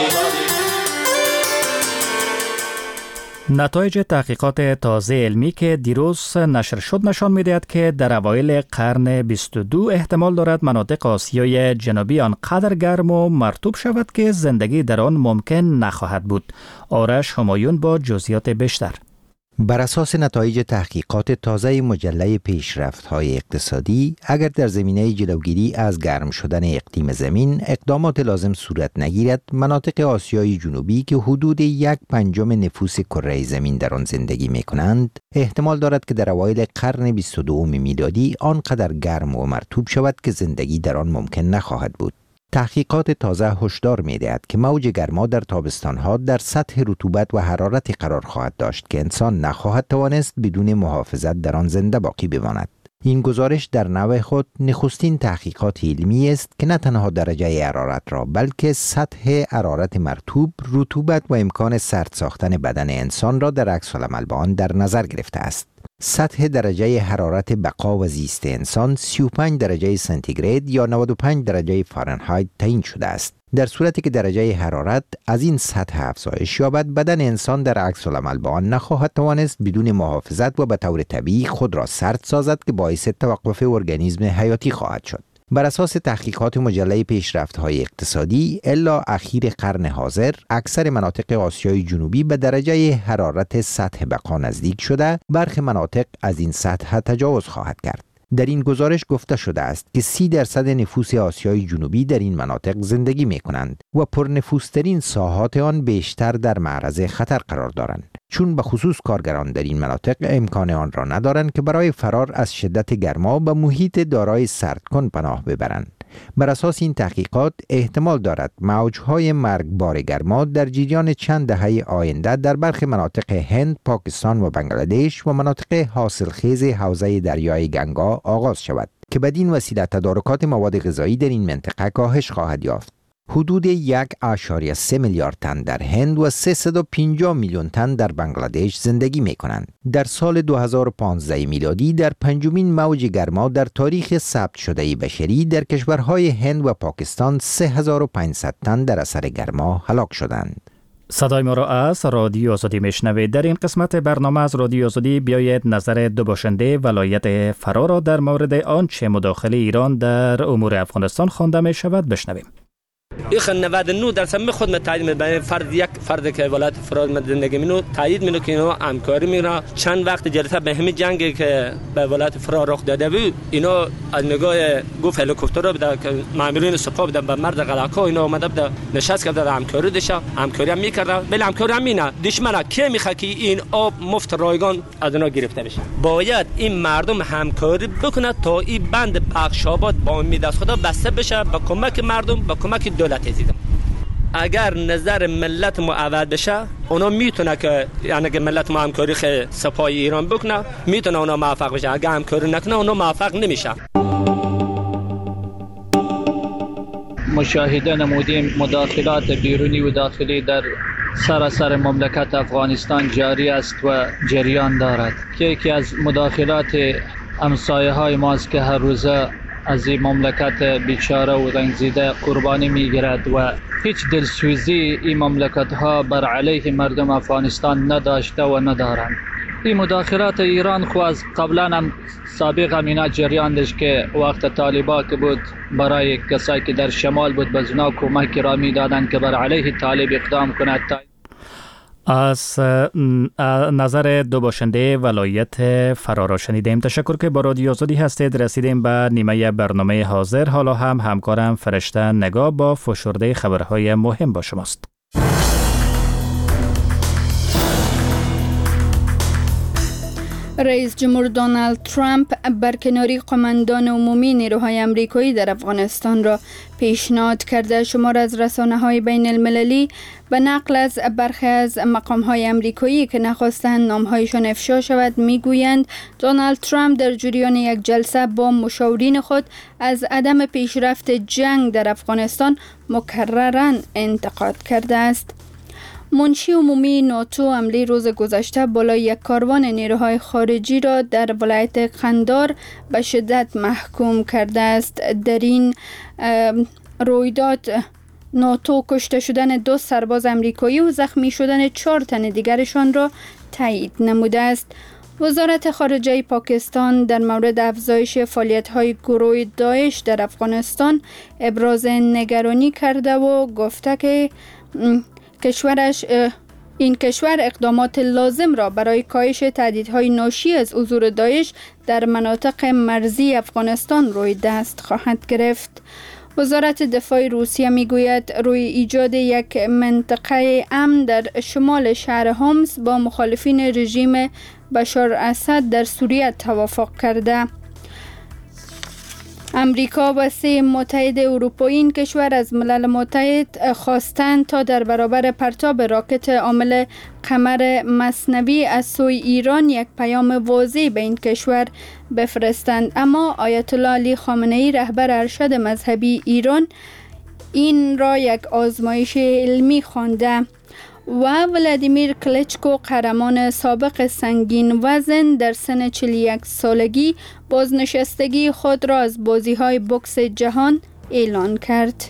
نتایج تحقیقات تازه علمی که دیروز نشر شد نشان می‌دهد که در اوایل قرن بیست و دو احتمال دارد مناطق آسیای جنوبی آنقدر گرم و مرطوب شود که زندگی در آن ممکن نخواهد بود. آرش همایون با جزئیات بیشتر. بر اساس نتایج تحقیقات تازه مجله پیشرفت‌های اقتصادی، اگر در زمینه جلوگیری از گرم شدن اقلیم زمین اقدامات لازم صورت نگیرد، مناطق آسیای جنوبی که حدود یک پنجم نفوس کره زمین در آن زندگی می‌کنند، احتمال دارد که در اوایل قرن بیست و دو میلادی آنقدر گرم و مرطوب شود که زندگی در آن ممکن نخواهد بود. تحقیقات تازه هشدار می‌دهد که موج گرما در تابستان‌ها در سطح رطوبت و حرارتی قرار خواهد داشت که انسان نخواهد توانست بدون محافظت در آن زنده باقی بماند. این گزارش در نوع خود نخستین تحقیقات علمی است که نه تنها درجه حرارت را بلکه سطح حرارت مرطوب، رطوبت و امکان سرد ساختن بدن انسان را در عکس‌العمل با آن در نظر گرفته است. سطح درجه حرارت بقا و زیست انسان سی و پنج درجه سانتیگراد یا نود و پنج درجه فارنهایت تعیین شده است. در صورتی که درجه حرارت از این سطح افزایش یابد، بدن انسان در عکس العمل با آن نخواهد توانست بدون محافظت و به طور طبیعی خود را سرد سازد که باعث توقف ارگانیسم حیاتی خواهد شد. بر اساس تحقیقات مجله پیشرفت‌های اقتصادی، الا اخیر قرن حاضر اکثر مناطق آسیای جنوبی به درجه حرارت سطح بقا نزدیک شده، برخی مناطق از این سطح تجاوز خواهد کرد. در این گزارش گفته شده است که سی درصد نفوس آسیای جنوبی در این مناطق زندگی می کنند و پرنفوذترین ساحات آن بیشتر در معرض خطر قرار دارند، چون به خصوص کارگران در این مناطق امکان آن را ندارند که برای فرار از شدت گرما به محیط دارای سردکن پناه ببرند. بر اساس این تحقیقات احتمال دارد موجهای مرگبار گرما در جریان چند دهه آینده در برخی مناطق هند، پاکستان و بنگلادش و مناطق حاصلخیز حوزه دریای گنگا آغاز شود که بدین وسیله تدارکات مواد غذایی در این منطقه کاهش خواهد یافت. حدود یک ممیز سه میلیارد تن در هند و سیصد و پنجاه میلیون تن در بنگلادش زندگی می کنند. در سال دو هزار و پانزده میلادی در پنجمین موج گرما در تاریخ ثبت شده بشری در کشورهای هند و پاکستان سه هزار و پانصد تن در اثر گرما هلاک شدند. صدای ما را از رادیو آزادی میشنوید. در این قسمت برنامه از رادیو آزادی بیایید نظر دو باشنده ولایت فرا را در مورد آنچه مداخله ایران در امور افغانستان خوانده می شود بشنویم. این نود و نه درصد می خود تایید می فرد یک فرد که ولایت فرار زندگی مینو تایید مینو که اینا همکاری میکنه. چند وقت جلسه به همین جنگی که به ولایت فرار رخ داده بود اینا از نگاه گفت هلیکوپتر رو بده که مامورین سپاه بده به مرد قلاکا اینا اومده بده نشست کرده همکاری داشته همکاری هم میکرده. ولی همکاری هم مینه دشمن کی میخواد که این آب مفت رایگان از اونا گرفته بشه. باید این مردم همکاری بکنه تا این بند پخشاباد با امید از خدا بسته بشه به کمک مردم به کمک دولت عزیزم. اگر نظر ملت ما عوض بشه اونا میتونه که یعنی که ملت ما همکاری خیلی سپاه ایران بکنه میتونه اونا موفق بشه. اگر همکاری نکنه اونا موفق نمیشه. مشاهده نمودیم مداخلات بیرونی و داخلی در سراسر مملکت افغانستان جاری است و جریان دارد که یکی از مداخلات همسایه های ماست که هر روزه از این مملکت بیچاره و رنجیده قربانی میگیرد و هیچ دلسوزی این مملکت ها بر علیه مردم افغانستان نداشته و ندارند. این مداخلات ایران خو از قبلا هم سابق همینا جریان داشت که وقت طالبا که بود برای کسایی که در شمال بود به زنا کمک را میدادند که بر علیه طالب اقدام کند. از نظر دو باشنده ولایت فرار را شنیدیم. تشکر که با رادیو آزادی هستید. رسیدیم به نیمه برنامه حاضر. حالا هم همکارم فرشته نگاه با فشرده خبرهای مهم با شماست. رئیس جمهور دونالد ترامپ برکناری قماندان عمومی نیروهای امریکایی در افغانستان را پیشنهاد کرده. شمار از رسانه‌های بین المللی به نقل از برخی از مقام‌های امریکایی که نخواستند نام‌هایشان افشا شود میگویند دونالد ترامپ در جریان یک جلسه با مشاورین خود از عدم پیشرفت جنگ در افغانستان مکرراً انتقاد کرده است. منشی عمومی ناتو حمله روز گذشته بالای یک کاروان نیروهای خارجی را در ولایت قندار به شدت محکوم کرده است. در این رویداد ناتو کشته شدن دو سرباز امریکایی و زخمی شدن چهار تن دیگرشان را تایید نموده است. وزارت خارجه پاکستان در مورد افزایش فعالیت‌های گروه داعش در افغانستان ابراز نگرانی کرده و گفته که کشورش این کشور اقدامات لازم را برای کاهش تهدیدهای ناشی از حضور داعش در مناطق مرزی افغانستان روی دست خواهد گرفت. وزارت دفاع روسیه میگوید روی ایجاد یک منطقه امن در شمال شهر هومس با مخالفین رژیم بشار اسد در سوریه توافق کرده. امریکا و سه متحد اروپایی این کشور از ملل متحد خواستند تا در برابر پرتاب راکت عامل قمر مصنوی از سوی ایران یک پیام واضح به این کشور بفرستند، اما آیت الله علی خامنه ای رهبر ارشد مذهبی ایران این را یک آزمایش علمی خوانده و ولادیمیر کلچکو قهرمان سابق سنگین وزن در سن چهل و یک سالگی بازنشستگی خود را از بازی‌های بوکس جهان اعلان کرد.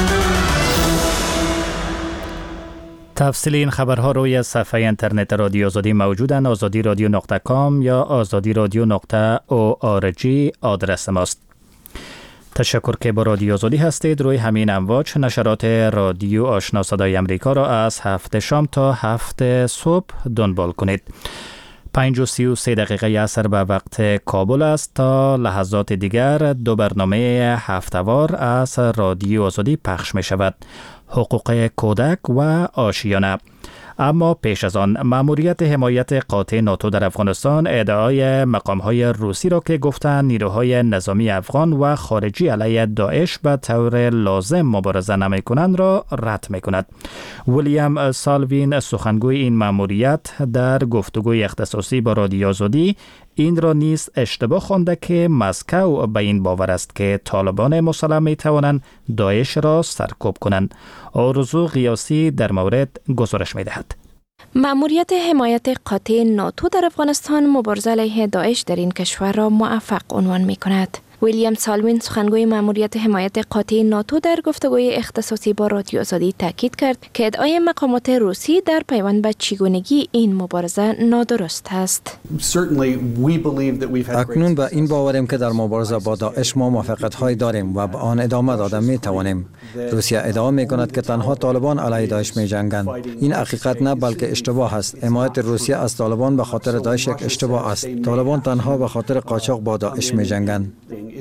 تفصیل این خبرها روی صفحه اینترنت رادیو آزادی موجودند. آزادی رادیو نقطه کام یا آزادی رادیو نقطه او آر جی آدرس ماست. تشکر که با رادیو آزادی هستید. روی همین امواج نشرات رادیو آشنا صدای امریکا را از هفت شام تا هفت صبح دنبال کنید. پنج و سی و سه دقیقه عصر به وقت کابل است. تا لحظات دیگر دو برنامه هفته‌وار از رادیو آزادی پخش می شود: حقوق کودک و آشیانه. اما پیش از آن مأموریت حمایت قاطع ناتو در افغانستان ادعای مقام‌های روسی را که گفتند نیروهای نظامی افغان و خارجی علیه داعش به طور لازم مبارزه نمی‌کنند را رد می‌کند. ویلیام سالوین سخنگوی این مأموریت در گفتگوی اختصاصی با رادیو آزادی این را نیز اشتباه خوانده که مسکو به این باور است که طالبان مسلح می توانند داعش را سرکوب کنند. آرزو قیاسی در مورد گزارش می دهد. مأموریت حمایت قاطع ناتو در افغانستان مبارزه علیه داعش در این کشور را موفق عنوان می کند. ویلیام سالوین سخنگوی ماموریت حمایت قاطع ناتو در گفتگوی اختصاصی با رادیو آزادی تاکید کرد که ادعای مقامات روسی در پیوند به چگونگی این مبارزه نادرست است. اکنون به این باوریم که در مبارزه با داعش ما موافقت‌های داریم و به آن ادامه داده می توانیم. روسیه ادعا می کند که تنها طالبان علیه داعش می جنگند. این حقیقت نه بلکه اشتباه است. حمایت روسیه از طالبان به خاطر داعش یک اشتباه است. طالبان تنها به خاطر قاچاق با داعش می جنگند.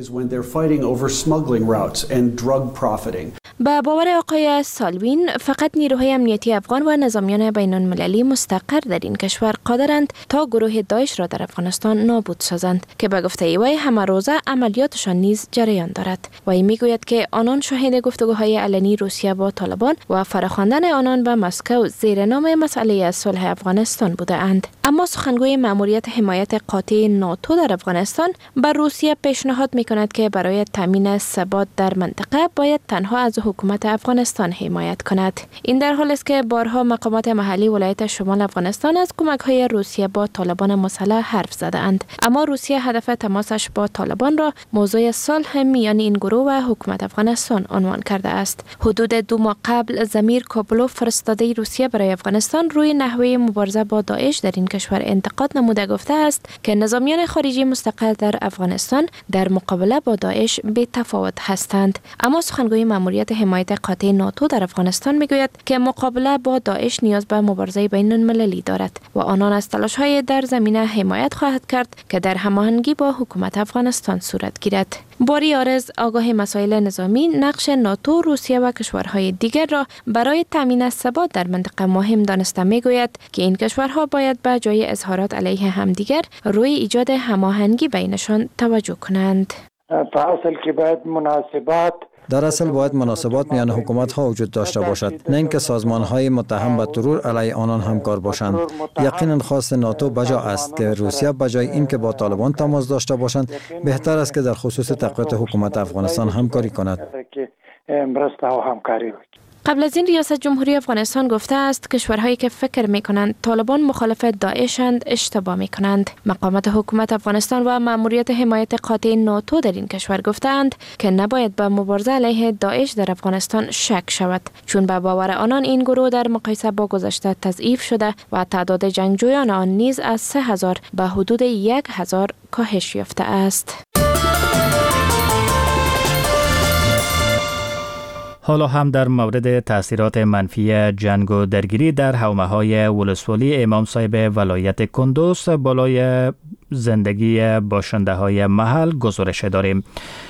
با باور آقای سالوین فقط نیروهای امنیتی افغان و نظامیان بین المللی مستقر در این کشور قادرند تا گروه داعش را در افغانستان نابود سازند که به گفته وی همه روزه عملیاتشان نیز جریان دارد. وی میگوید که آنان شاهد گفتگوهای علنی روسیه با طالبان و فراخواندن آنان به مسکو زیر نام مسئله صلح افغانستان بوده اند. اما سخنگوی ماموریت حمایت قاطع ناتو در افغانستان بر روسیه پیشنهاد میکند که برای تامین ثبات در منطقه باید تنها از حکومت افغانستان حمایت کند. این در حالی است که بارها مقامات محلی ولایت شمال افغانستان از کمک‌های روسیه با طالبان مسلح حرف زده‌اند، اما روسیه هدف تماسش با طالبان را موضوع صلح میان این گروه و حکومت افغانستان عنوان کرده است. حدود دو ماه قبل زمیر کابلوف فرستاده روسیه برای افغانستان روی نحوه مبارزه با داعش در این کشور انتقاد نموده گفته است که نظامیان خارجی مستقل در افغانستان در مقابله با داعش بی تفاوت هستند. اما سخنگوی ماموریت حمایت قاطع ناتو در افغانستان میگوید که مقابله با داعش نیاز به مبارزه بین المللی دارد و آنان از تلاش‌های در زمینه حمایت خواهد کرد که در هماهنگی با حکومت افغانستان صورت گیرد. باری آرز آگاه مسائل نظامی نقش ناتو، روسیه و کشورهای دیگر را برای تامین ثبات در منطقه مهم دانسته میگوید که این کشورها باید به جای اظهارات علیه همدیگر روی ایجاد هماهنگی بینشان توجه کنند. په اصل کې باید مناسبات در اصل باید مناسبات میان حکومت ها وجود داشته باشد، نه اینکه سازمان های متهم به ترور علیه آنان همکار باشند. یقینا خواست ناتو بجا است که روسیه بجای اینکه با طالبان تماس داشته باشند، بهتر است که در خصوص تقویت حکومت افغانستان همکاری کند. قبل از این ریاست جمهوری افغانستان گفته است کشورهایی که فکر می کنند طالبان مخالف داعشند اشتباه می کنند. مقامات حکومت افغانستان و ماموریت حمایت قاطع ناتو در این کشور گفتند که نباید به مبارزه علیه داعش در افغانستان شک شود، چون به باور آنان این گروه در مقایسه با گذشته تضعیف شده و تعداد جنگجویان آن نیز از سه هزار به حدود یک هزار کاهش یافته است. حالا هم در مورد تأثیرات منفی جنگ و درگیری در حومه‌های ولسوالی امام صاحب ولایت کندوز بالای زندگی باشنده‌های محل گزارش داریم.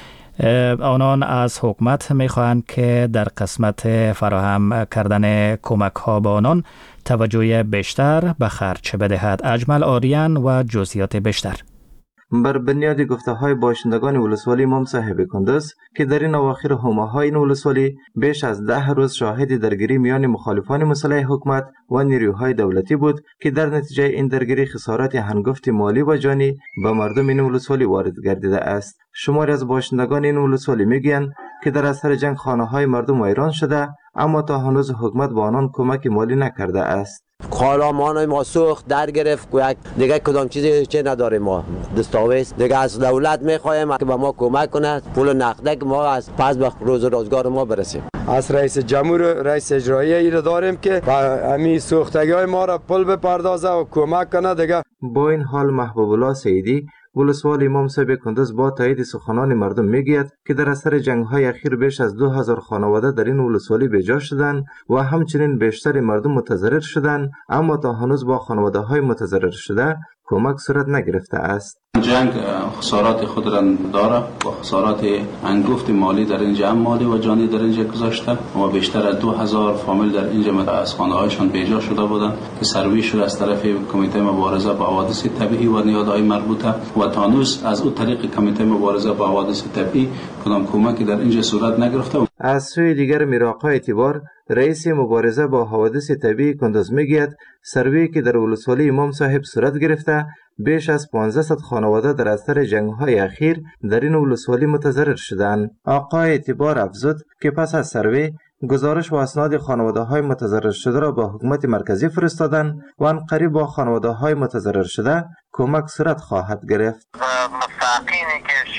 آنان از حکومت می‌خواهند که در قسمت فراهم کردن کمک‌ها به آنان توجه بیشتر به خرج بدهد. اجمل آریان و جزئیات بیشتر. بر بنیاد گفته‌های باشندگان ولسوالی امام صاحب کندوز که در این اواخر حومه‌های این ولسوالی بیش از ده روز شاهد درگیری میان مخالفان مسلح حکومت و نیروهای دولتی بود که در نتیجه این درگیری خسارات هنگفت مالی و جانی به مردم این ولسوالی وارد گردیده است. شماری از باشندگان این ولسوالی میگویند که در اثر جنگ خانه‌های مردم ویران شده، اما تا هنوز حکومت به آنان کمک مالی نکرده است. خانمان ما سوخت در گرفت یک دیگه کدام چیزی چه نداریم، ما دستاویز دیگه از دولت میخوایم که به ما کمک کنه، پول نقده که ما از پس به روز روزگار ما برسیم. از رئیس جمهور رئیس اجرایی ای داریم که همین سوختگی های ما را پول بپردازه و کمک کنه دیگه. با این حال محبوب الله سیدی ولسوال امام صاحب کندوز با تایید سخنان مردم میگوید که در اثر جنگ‌های اخیر بیش از دو هزار خانواده در این ولسوالی بیجا شدند و همچنین بیشتر مردم متضرر شدند، اما تا هنوز با خانواده‌های متضرر شده کمک صورت نگرفته است. جنگ خسارات خود را داره و خسارات انگفت مالی در اینجا هم مالی و جانی در اینجا گذاشته و بیشتر از دو هزار فامیل در اینجا از خانه‌هایشان بیجا شده بودند که سروی شده از طرف کمیته مبارزه با حوادث طبیعی و نیازهای مربوطه و تا هنوز از اون طریق کمیته مبارزه با حوادث طبیعی کدام کمکی در اینجا صورت نگرفته. از سوی دیگر میراقا اعتبار رئیس مبارزه با حوادث طبیعی کندوز میگوید سروی که در ولسوالی امام صاحب صورت گرفته بیش از پانصد خانواده در اثر جنگ‌های اخیر در این ولسوالی متضرر شدند. آقا اعتبار افزود که پس از سروی گزارش و اسناد خانواده‌های متضرر شده را با حکومت مرکزی فرستادند و عنقریب با خانواده‌های متضرر شده کمک صورت خواهد گرفت. مستحقینی که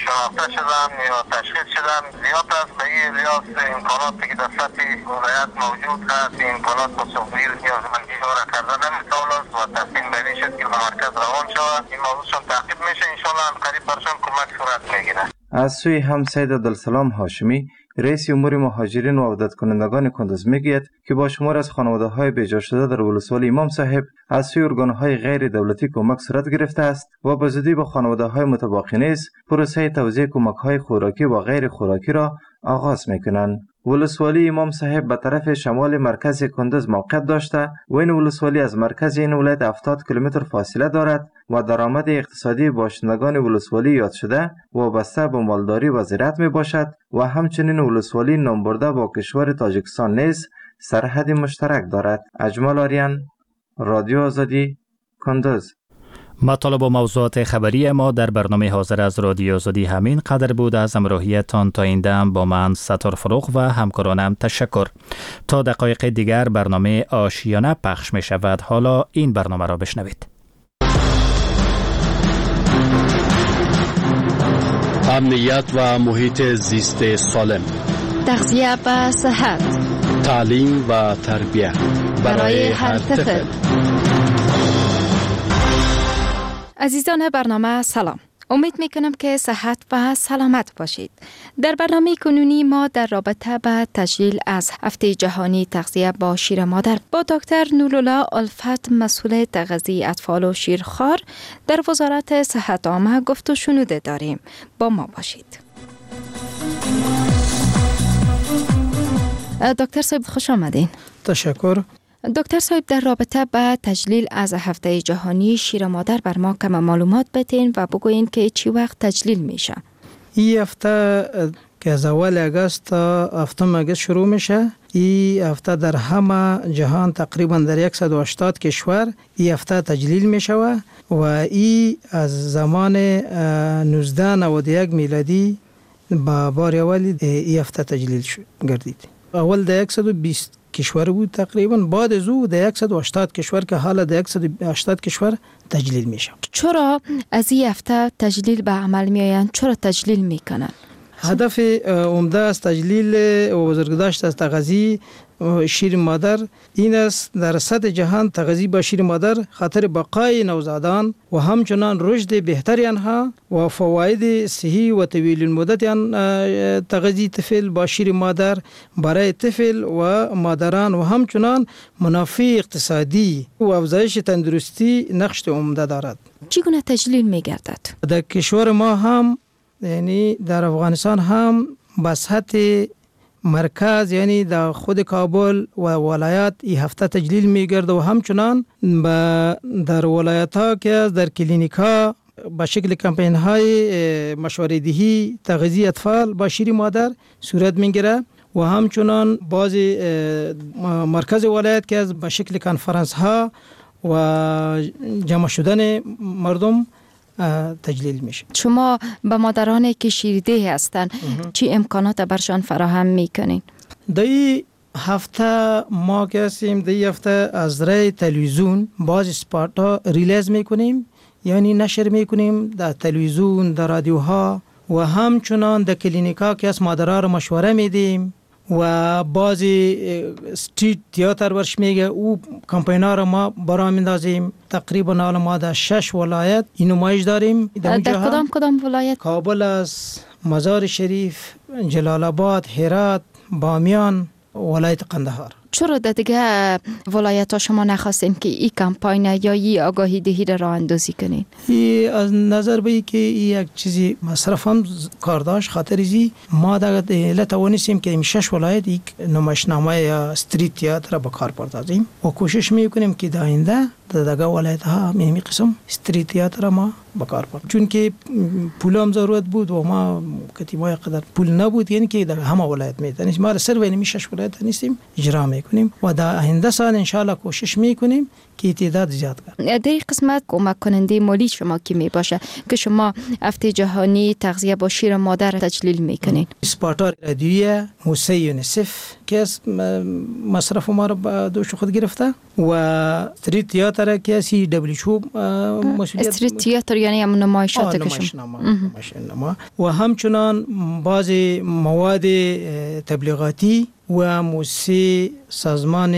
شناخته شدن یا تشخیص شدن زیاد است. به این ریاض امکاناتی که در سطح ولایت موجود هست امکانات مسافر یا اداره کردن نمیتوان است و تصمیم بری شد که به مرکز روان شود. این موضوعشون تعقیب میشه، انشالله قریب برشان کمک صورت میگیره. از سوی هم سید عبدالسلام هاشمی رئیس امور مهاجرین و عودت کنندگان کندز میگوید که با شمار از خانواده‌های بیجا شده در ولسوالی امام صاحب از سوی ارگان‌های غیر دولتی کمک صورت گرفته است و به زودی با خانواده‌های متباقی نیز پروسه توزیع کمک‌های خوراکی و غیر خوراکی را آغاز می‌کنند. ولسوالی امام صاحب به طرف شمال مرکز کندز موقعیت داشته و این ولسوالی از مرکز این ولایت هفتاد کیلومتر فاصله دارد و درآمد اقتصادی باشندگان ولسوالی یاد شده وابسته به مالداری و زراعت می باشد و همچنین ولسوالی نامبرده با کشور تاجیکستان نیز سرحد مشترک دارد. اجمال آریان، رادیو آزادی، کندز. مطالب و موضوعات خبری ما در برنامه حاضر از رادیو آزادی همین قدر بود. از همراهیتان تا این دم با من ستار فروغ و همکارانم تشکر. تا دقایق دیگر برنامه آشیانه پخش می شود. حالا این برنامه را بشنوید. امنیت و محیط زیست سالم، تغذیه و صحت، تعلیم و تربیت برای هر طفل. عزیزان برنامه سلام. امید میکنم که صحت و سلامت باشید. در برنامه کنونی ما در رابطه با تجلیل از هفته جهانی تغذیه با شیر مادر با دکتر نورالله الفت، مسئول تغذیه اطفال و شیرخوار در وزارت صحت عامه گفت و شنوده داریم. با ما باشید. دکتر صاحب خوش آمدین. تشکر. دکتر صاحب در رابطه با تجلیل از هفته جهانی شیر مادر بر ما کم معلومات بتین و بگوین که چی وقت تجلیل میشه؟ این هفته که از اول اگست تا هفتم اگست شروع میشه. این هفته در همه جهان تقریبا در صد و هشتاد کشور این هفته تجلیل میشه و این از زمان نوزده نود و یک میلادی با بار اول این هفته تجلیل گردید. اول در صد و بیست کشور بود تقریبا، بعد از او در صد و هشتاد کشور که حالا در صد و هشتاد کشور تجلیل میشه. چرا از این هفته تجلیل به عمل میآیند؟ چرا تجلیل میکنن؟ هدف عمده از تجلیل و بزرگداشت از تغذیه شیر مادر این است در سطح جهان تغذیه با شیر مادر خاطر بقای نوزادان و همچنان رشد بهتری آنها و فواید صحی و طویل المدت آن تغذیه طفل با شیر مادر برای طفل و مادران و همچنان منافع اقتصادی و افزایش تندرستی نقش عمده دارد. چگونه تجلیل می‌گردد؟ در کشور ما هم یعنی در افغانستان هم به سطح مرکز یعنی در خود کابل و ولایات این هفته تجلیل میگرده و همچنان در ولایت ها که در کلینیک ها به شکل کمپین های مشوره دهی تغذیه اطفال با شیر مادر صورت میگیره و همچنان بعضی مرکز ولایت که به شکل کنفرانس ها و جمع شدن مردم تجلیل میشه. شما به مادرانی که شیرده هستند چی امکانات برشان فراهم میکنین؟ در این هفته ما که هستیم در این هفته از رای تلویزیون بعضی اسپات ها ریلیز میکنیم، یعنی نشر میکنیم در تلویزیون، در رادیوها و همچنان در کلینیک ها که از مادرها رو مشوره میدیم و بعضی استریت تئاتر ورش میگه او کمپینا رو ما برام میندازیم. تقریبا حال ما در شش ولایت این نمایش داریم. در کدام کدام ولایت؟ کابل است، مزار شریف، جلال آباد، هرات، بامیان، ولایت قندهار. چرا در دیگه ولایت ها شما نخواستیم که این کمپاین یا این آگاهی دهی را راه اندازی کنین؟ این از نظر به که این یک چیزی مصرف هم کار داشت، خاطر ازی ما در توانستیم که این شش ولایت یک نمایشنامه یا استریت تئاتر به کار پردازیم و کوشش میکنیم که در آینده در دیگه ولایت ها می قسم استریت تئاتر ما به کار پردازیم، چون که پول هم ضرورت بود و ما کتیمای قدر پول نبود، یعنی که در همه ولایت میتونیم ما را سر بین شش ولایت نیستیم اجرا میکنیم و در آینده سال ان شاء الله کوشش میکنیم که تعداد زیاد کنیم. در این قسمت کمک کننده مالی شما کی می باشه که شما هفته جهانی تغذیه با شیر مادر تجلیل میکنین؟ اسپارتا رادیویی، موسسه یونیسف که مصرف ما رو به دوش خود گرفته و استریت تئاتر طرح که سی دبلیو مسئولیت استریت تئاتر یعنی هم نمایشات که شما و همچنان بعض مواد تبلیغاتی و موسیقی سازمان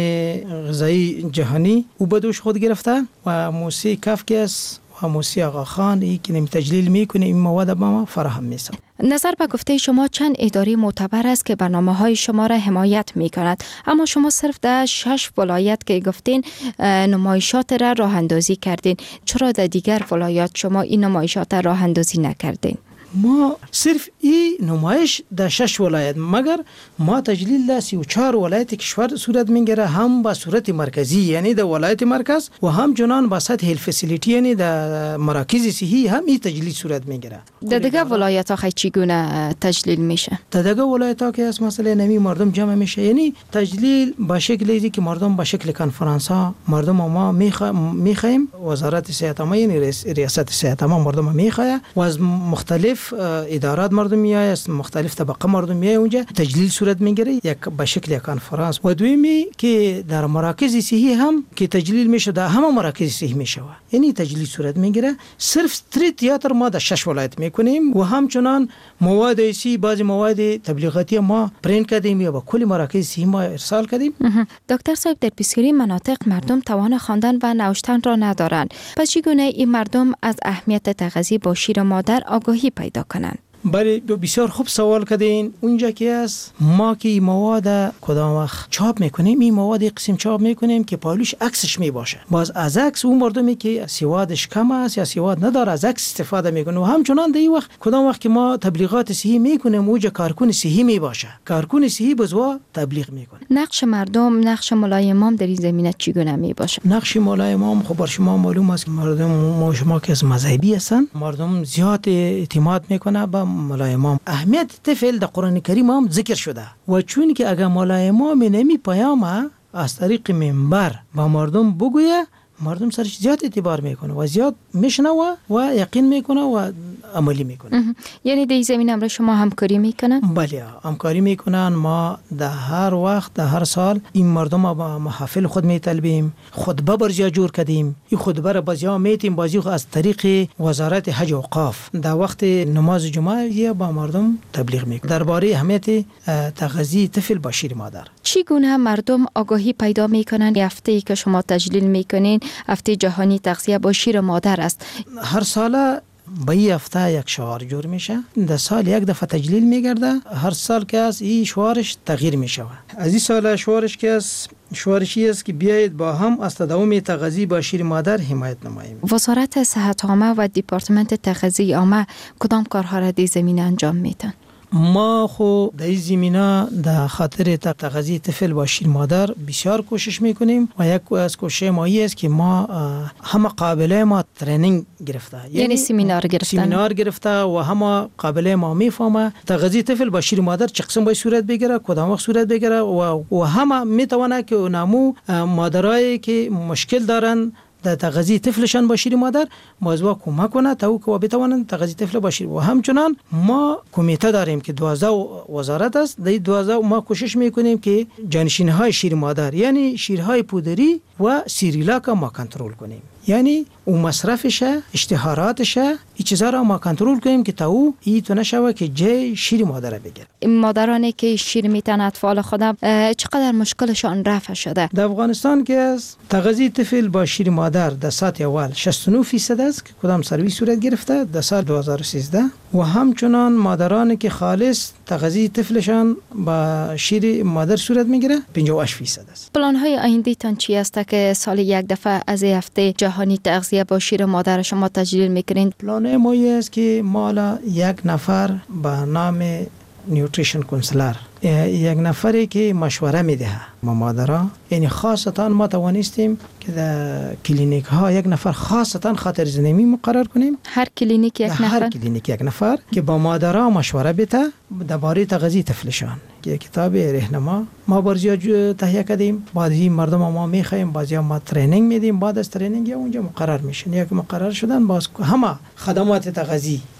غذایی جهانی او بدوش خود گرفته و موسیقی کافکس و موسیقی آقا خان ای که تجلیل میکنه این مواد به ما فراهم میسازه. نظر به گفته شما چند اداره معتبر است که برنامه های شما را حمایت می کند، اما شما صرف در شش ولایت که گفتین نمایشات را راه اندازی کردین، چرا در دیگر ولایات شما این نمایشات را راه اندازی نکردین؟ ما صرف این نمایش در شش ولایت، مگر ما تجلیل در سی و چهار ولایت کشور صورت میگیره، هم با صورت مرکزی یعنی در ولایت مرکز و هم چنان با سطح الفسیلیتی یعنی در مراکز صحی هم این تجلیل صورت میگیره. در دیگه ولایت ها خیلی چگونه تجلیل میشه؟ در دیگه ولایت ها که از مثلا نمی مردم جمع میشه، یعنی تجلیل با شکلی که مردم با شکل کنفرانس ها مردم ما میخوایم، وزارت صحت ما یعنی ریاست صحت ما مردم میخواه و از مختلف ادارات مردم میایه، از مختلف طبقه مردم میایه اونجا تجلیل صورت میگیره یک به شکل کنفرانس. و دومی که در مراکز صحی هم که تجلیل میشه، در همه مراکز صحی میشه یعنی تجلیل صورت میگیره. صرف استریت تئاتر ما در شش ولایت میکنیم و همچنان مواد ایسی بعضی مواد تبلیغاتی ما پرینت کردیم یا با کل مراکز صحی ما ارسال کردیم. دکتر صاحب، در بسیاری مناطق مردم توان خواندن و نوشتن را ندارند، پس چگونه این مردم از اهمیت تغذیه با شیر مادر آگاهی پیدا کنند؟ بله بسیار خوب سوال کردین. اونجا که است ما که مواد کدام وقت چاپ میکنیم، این مواد قسم چاپ میکنیم که پایلوش عکسش می باشه. باز از عکس اون مردمی که سوادش کم است یا سواد نداره از عکس استفاده میکنه. و همچنان در این وقت کدام وقت که ما تبلیغات صحی میکنیم اونجا کارکون صحی می باشه، کارکون صحی بزوا تبلیغ میکنه. نقش مردم، نقش مولای امام در این زمینه چگونه می باشه؟ نقش مولای امام خب بر شما معلوم است که مردم ما شما که از مذهبی هستن، مردم زیاد اعتماد میکنه به مولای امام. اهمیت طفل در قرآن کریم هم ذکر شده و چون که اگر مولای امام نمی پیام از طریق منبر با مردم بگویه، مردم سرش زیاد اعتبار میکنه و زیاد میشنوه و یقین میکنه و عملی میکنه. یعنی در این زمینه هم شما همکاری میکنن؟ بله همکاری میکنن. ما در هر وقت در هر سال این مردم با محافل خود میطلبیم، خطبه برزیا جور کردیم، این خطبه را بازیا میتیم بازی از طریق وزارت حج و اوقاف در وقت نماز جمعه با مردم تبلیغ میکنه درباره اهمیت تغذیه طفل با شیر مادر. چگونه مردم آگاهی پیدا میکنن؟ هفته‌ای که شما تجلیل میکنین هفته جهانی تغذیه با شیر مادر است. هر ساله به این هفته یک شعار جور میشه، در سال یک دفعه تجلیل میگرده، هر سال که از این شعارش تغییر میشه. از این سال شعارش که از شعارشی است که بیایید با هم از تداوم تغذیه با شیر مادر حمایت نماییم. وزارت صحت عامه و دیپارتمنت تغذیه عامه کدام کارها را در زمینه انجام میدن؟ ما خو در این زمینه در خاطر تغذیه طفل با شیر مادر بسیار کوشش میکنیم و یک از کوشش ما است که ما همه قابله ما ترینینگ گرفته، یعنی, یعنی سمینار گرفتن سمینار گرفته و همه قابله ما میفهمه تغذیه طفل با شیر مادر چه قسم باید صورت بگیره، کدام وقت صورت بگیره و, و همه میتونه که نامو مادرایی که مشکل دارن در تغذیه طفلشان با شیر مادر موضوع کمک کنه تا او که بتوانند تغذیه طفل با شیر. و همچنان ما کمیته داریم که دوازده وزارت است، در دوازده ما کوشش میکنیم که جانشین‌های شیر مادر یعنی شیرهای پودری و سیریلاک ما کنترل کنیم، یعنی او مصرفشه، اشتهاراتشه، این چیزا را ما کنترل کنیم که تا او این تو نشوه که جای شیر مادر بگیره. این مادرانی که شیر میتن اطفال خودم چقدر مشکلشان رفع شده؟ در افغانستان که از تغذیه طفل با شیر مادر در سطح اول شصت و نه درصد است که کدام سرویس صورت گرفته در سال دو هزار و سیزده و همچنان مادرانی که خالص تغذیه طفلشان با شیر مادر صورت میگیره پنجاه و هشت درصد است. پلان های آینده تان چی است که سال یک دفعه از هفته جهانی تغذیه با شیر مادر شما تجلیل میکنین؟ پلان ما است که ما یک نفر به نام نیوتریشن کانسلر، یک نفری که مشوره میده ما مادرها، یعنی خاصتا ما توانستیم که در کلینیک ها یک نفر خاصتا خاطر زنمی مقرر کنیم. هر کلینیک یک نفر؟ هر کلینیک یک نفر که با مادرها مشوره بده درباره تغذیه طفلشان. که کتاب راهنما ما برزیا تهیه کردیم، بعد این مردم ما میخوایم بعضی ما ترینینگ میدیم، بعد از ترینینگ اونجا مقرر میشن، یک مقرر شدن باز همه خدمات تغذیه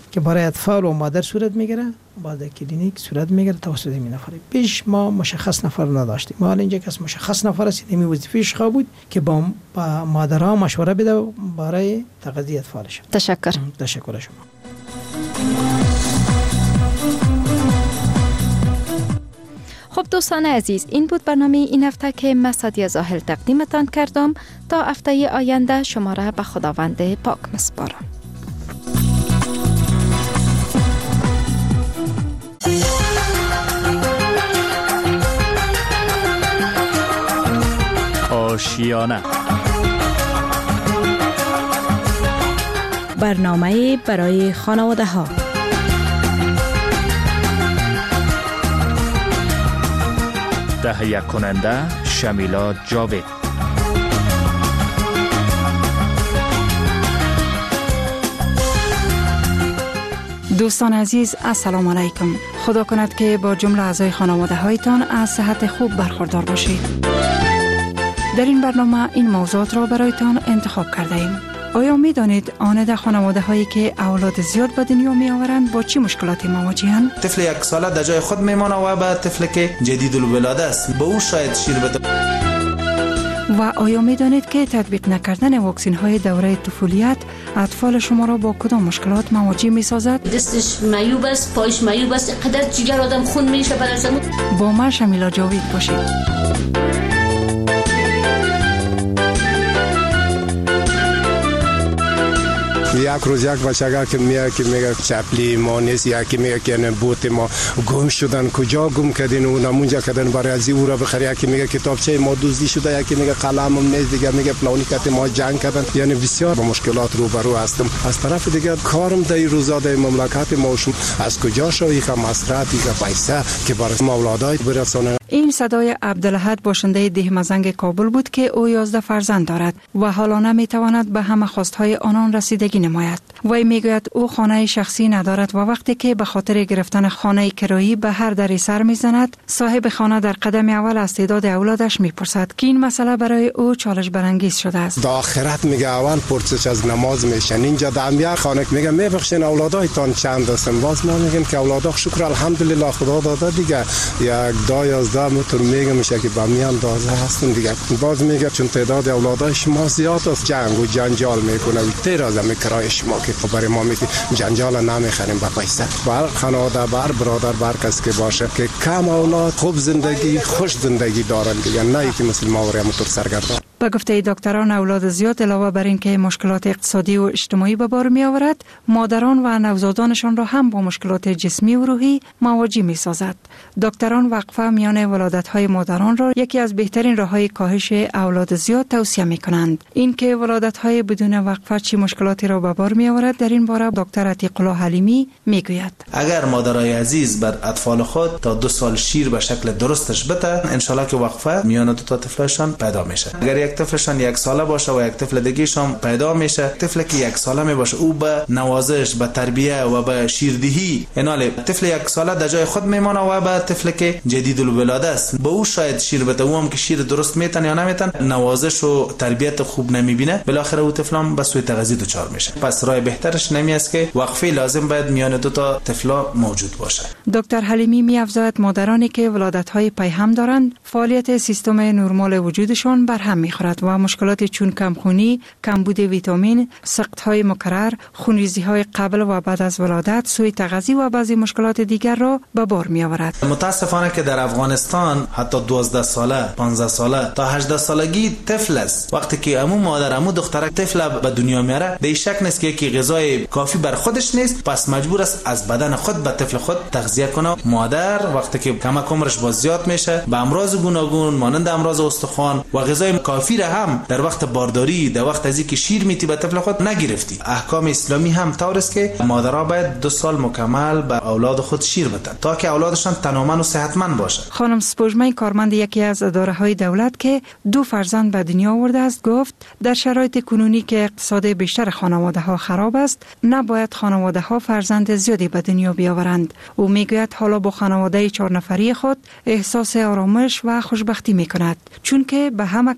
که برای اطفال و مادر صورت میگیره، بعد کلینیک صورت میگیره توسط این نفر. پیش ما مشخص نفر نداشتیم، ما حالا اینجا کس مشخص نفر است، این وظیفه‌اش خواه بود که با, با مادرها مشوره بده برای تغذیه اطفالش. تشکر. تشکر شما. خب دوستان عزیز، این بود برنامه این هفته که من سعدیه زاهل تقدیمتان کردم. تا هفته آینده شما را به خداوند پاک میسپارم. آشیانه، برنامه برای خانواده ها. تهیه کننده شمیلا جاوید. دوستان عزیز، السلام علیکم. خدا کند که با جمله اعضای خانواده هایتان از صحت خوب برخوردار باشید. در این برنامه این موضوعات را برایتان انتخاب کرده ایم. آیا می دانید آنده خانواده هایی که اولاد زیاد به دنیا می آورند با چی مشکلاتی مواجهند؟ طفل یک ساله در جای خود میمانه و به طفل که جدید الولاده است به او شاید شیر بده. و آیا می دانید که تطبیق نکردن واکسین های دوره طفولیت اطفال شما را با کدام مشکلات مواجه می سازد؟ دستش معیوب است، پایش معیوب است، قدر جگر آدم خون میشه برایش. با من شمیلا جاوید باشید. یک روز یک بچه که میگه که میگه چپلی ما نیست، یکی میگه که نه بوت ما گم شدن، کجا گم کردین و نمونجا کردن برای از او را بخری، یکی میگه کتابچه ما دزدی شده، یکی میگه قلمم نیست، دیگه میگه فلانی کت ما جنگ کردن. یعنی بسیار با مشکلات روبرو هستم. از طرف دیگه کارم در روزا در مملکت ما از کجا شوی که مصرفی که پیسه که برای اولادای برسونه. این صدای عبدالاحد باشنده ده مزنگ کابل بود که او یازده فرزند دارد و حالا نمیتواند به همه خواستهای آنان رسیدگی نماید. وی میگوید او خانه شخصی ندارد و وقتی که به خاطر گرفتن خانه کرایی به هر دری سر میزند، صاحب خانه در قدم اول از تعداد اولادش میپرسد که این مسئله برای او چالش برانگیز شده است. در آخرت میگه اول پرسش از نماز میشن، اینجا در یک خانه میگه میبخشین اولادایتان چند هستن، باز ما میگیم که اولادها شکر الحمدلله خدا داده دیگه یک دا یازده متر میگه میشه که به میان دازه هستن دیگه. باز میگه چون تعداد اولادای شما زیاد است جنگ و جنجال میکنه و تیر از کرای شما که برای ما میگه جنجال نمیخریم با پیسه. بر خانواده بر برادر بر کس که باشه که کم اولاد خوب زندگی خوش زندگی دارن دیگه، نه که مثل ما وریم تو سرگردان. به گفته دکتران اولاد زیاد علاوه بر اینکه مشکلات اقتصادی و اجتماعی به بار می آورد، مادران و نوزادانشان را هم با مشکلات جسمی و روحی مواجه می سازد. دکتران وقفه میان ولادت‌های مادران را یکی از بهترین راه‌های کاهش اولاد زیاد توصیه می کنند. اینکه ولادت‌های بدون وقفه چه مشکلاتی را به بار می آورد در این باره دکتر عتیق الله حلیمی می گوید. اگر مادرای عزیز بر اطفال خود تا دو سال شیر به شکل درستش بده، ان شاءالله که وقفه میان دو تا طفلشان پیدا میشه. اگر یک طفلشان یک ساله باشه و یک طفل دیگه‌شان پیدا میشه، طفلی که یک ساله می باشه او به نوازش، به تربیت و به شیردهی، ایناله طفل یک ساله در جای خود میمونه و به طفلی که جدید الولاده است به او شاید شیر بده، او هم که شیر درست میتن یا نمیتن، نوازش و تربیت خوب نمیبینه، بالاخره او طفلام به سوی تغذیه دچار میشه. پس راه بهترش نمی است که وقفه لازم باید میان دو تا طفلا موجود باشه. دکتر حلیمی می افزاید مادرانی که ولادت‌های پیهم دارند، فعالیت سیستم نرمال وجودشان برهم میخورد و مشکلات چون کمخونی، کمبود ویتامین، سقط‌های مکرر، خونریزی‌های قبل و بعد از ولادت، سوء تغذیه و بعضی مشکلات دیگر را به بار می‌آورد. متاسفانه که در افغانستان حتی دوازده ساله، پانزده ساله تا هجده سالگی طفل است. وقتی که عمو مادر عمو دخترک طفل به دنیا میاره، به شک نیست که یکی غذای کافی بر خودش نیست، پس مجبور است از بدن خود به طفل خود تغذیه کنه. مادر وقتی که کمک عمرش باز زیاد میشه، به امراض گوناگون مانند امراض استخوان و غذای کافی را هم در وقت بارداری، در وقت از اینکه شیر میتی به طفل خود نگرفتی. احکام اسلامی هم طور است که مادرها باید دو سال مکمل به اولاد خود شیر بدن تا که اولادشان تنومند و صحتمند باشه. خانم سپوږمۍ کارمند یکی از اداره‌های دولت که دو فرزند به دنیا آورده است گفت در شرایط کنونی که اقتصاد بیشتر خانواده‌ها خراب است، نباید خانواده‌ها فرزند زیادی به دنیا بیاورند. او میگوید حالا با خانواده چهار نفری خود احساس آرامش و خوشبختی میکند، چون که به همه کارهای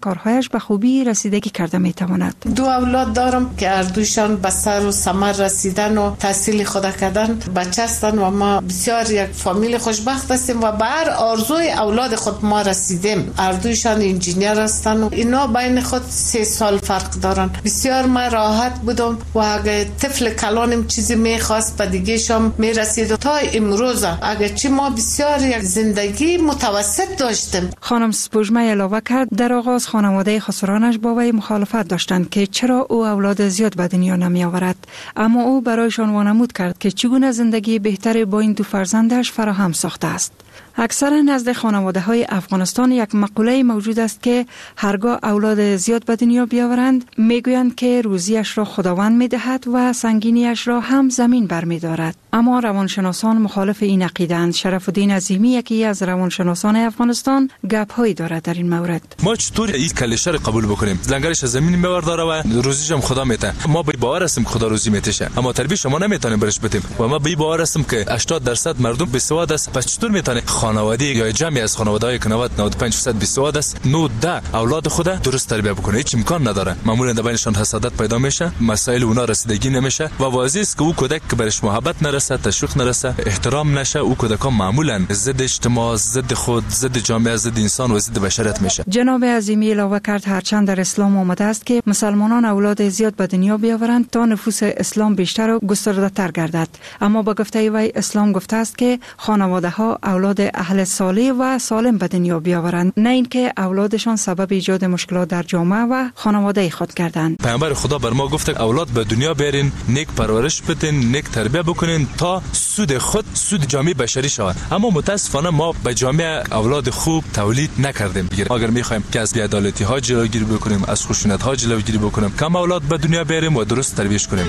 فرزندش به خوبی رسیدگی کرده می تواند. دو اولاد دارم که هر دوشان به سر و ثمر رسیدن و تحصیل خود کردن بچه هستند و ما بسیار یک فامیل خوشبخت هستیم و به هر آرزوی اولاد خود ما رسیدیم. هر دوشان انجینیر هستند و اینا بین خود سه سال فرق دارن. بسیار ما راحت بودم و اگه طفل کلانم چیزی میخواست به دیگه شام میرسید و تا امروز اگه چی ما بسیار یک زندگی متوسط داشتیم. خانم سپوږمۍ علاوه کرد در آغاز خانواده خسرانش با وی مخالفت داشتند که چرا او اولاد زیاد به دنیا نمی آورد، اما او برایشان وانمود کرد که چگونه زندگی بهتری با این دو فرزندش فراهم ساخته است. اکثر نزد خانواده های افغانستان یک مقوله موجود است که هرگاه اولاد زیاد به دنیا بیاورند میگویند که روزیش را خداوند میدهد و سنگینیش را هم زمین برمیدارد. اما روانشناسان مخالف این عقیده‌اند. شرف الدین عظیمی یکی از روانشناسان افغانستان گپ هایی دارد در این مورد. ما چطور این کلیشه را قبول بکنیم؟ لنگرش از زمین میورداره و روزیش هم خدا میده. ما به باور هستیم که خدا روزی میتشه، اما تربیت شما نمیتونیم برش بدیم و ما به باور هستیم که هشتاد درصد مردم بیسواد است. پس چطور میتونه خانواده یا جمعی از خانواده‌های که نود نود و پنج درصد بیسواد است نه ده اولاد خود درست تربیت بکنه؟ هیچ امکان نداره. معمولا در بینشان حسادت پیدا میشه، مسائل اونا رسیدگی نمیشه و واضح است که او کودک که برش محبت نرسه، تشویق نرسه، احترام نشه، او کودکان معمولا ضد اجتماع، ضد خود، ضد جامعه، ضد انسان و ضد بشریت میشه. جناب عظیمی علاوه کرد هرچند در اسلام آمده است که مسلمانان اولاد زیاد به دنیا بیاورند تا نفوس اسلام بیشتر و گسترده تر گردد، اما با گفته وی اسلام گفته است که خانواده ها اولاد اهل صالح و سالم به دنیا بیاورند، نه اینکه اولادشان سبب ایجاد مشکلات در جامعه و خانواده خود گردند. پیامبر خدا بر ما گفته اولاد به دنیا بیارین، نیک پرورش بدین، نیک تربیت بکنین تا سود خود سود جامعه بشری شود. اما متاسفانه ما به جامعه اولاد خوب تولید نکردیم. اگر میخوایم که از بی‌عدالتی ها جلوگیری بکنیم، از خشونت ها جلوگیری بکنیم، کم اولاد به دنیا بیاریم و درست تربیت کنیم.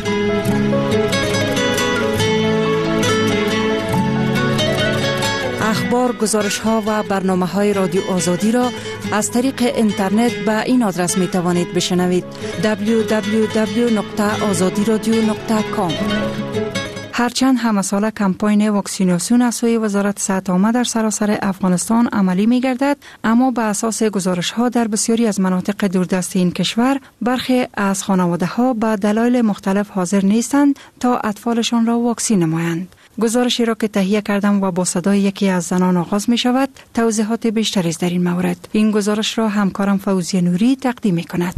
اخبار، گزارش ها و برنامه های رادیو آزادی را از طریق اینترنت به این آدرس می توانید بشنوید: دبلیو دبلیو دبلیو نقطه آزادی رادیو نقطه کام. هرچند همه ساله کمپاین واکسیناسیون از سوی وزارت صحت عامه در سراسر افغانستان عملی می گردد، اما به اساس گزارش ها در بسیاری از مناطق دوردست این کشور برخی از خانواده ها به دلایل مختلف حاضر نیستند تا اطفالشان را واکسین نمایند. گزارشی را که تهیه کردم و با صدای یکی از زنان آغاز می شود، توضیحات بیشتری در این مورد. این گزارش را همکارم فوزیه نوری تقدیم می کند.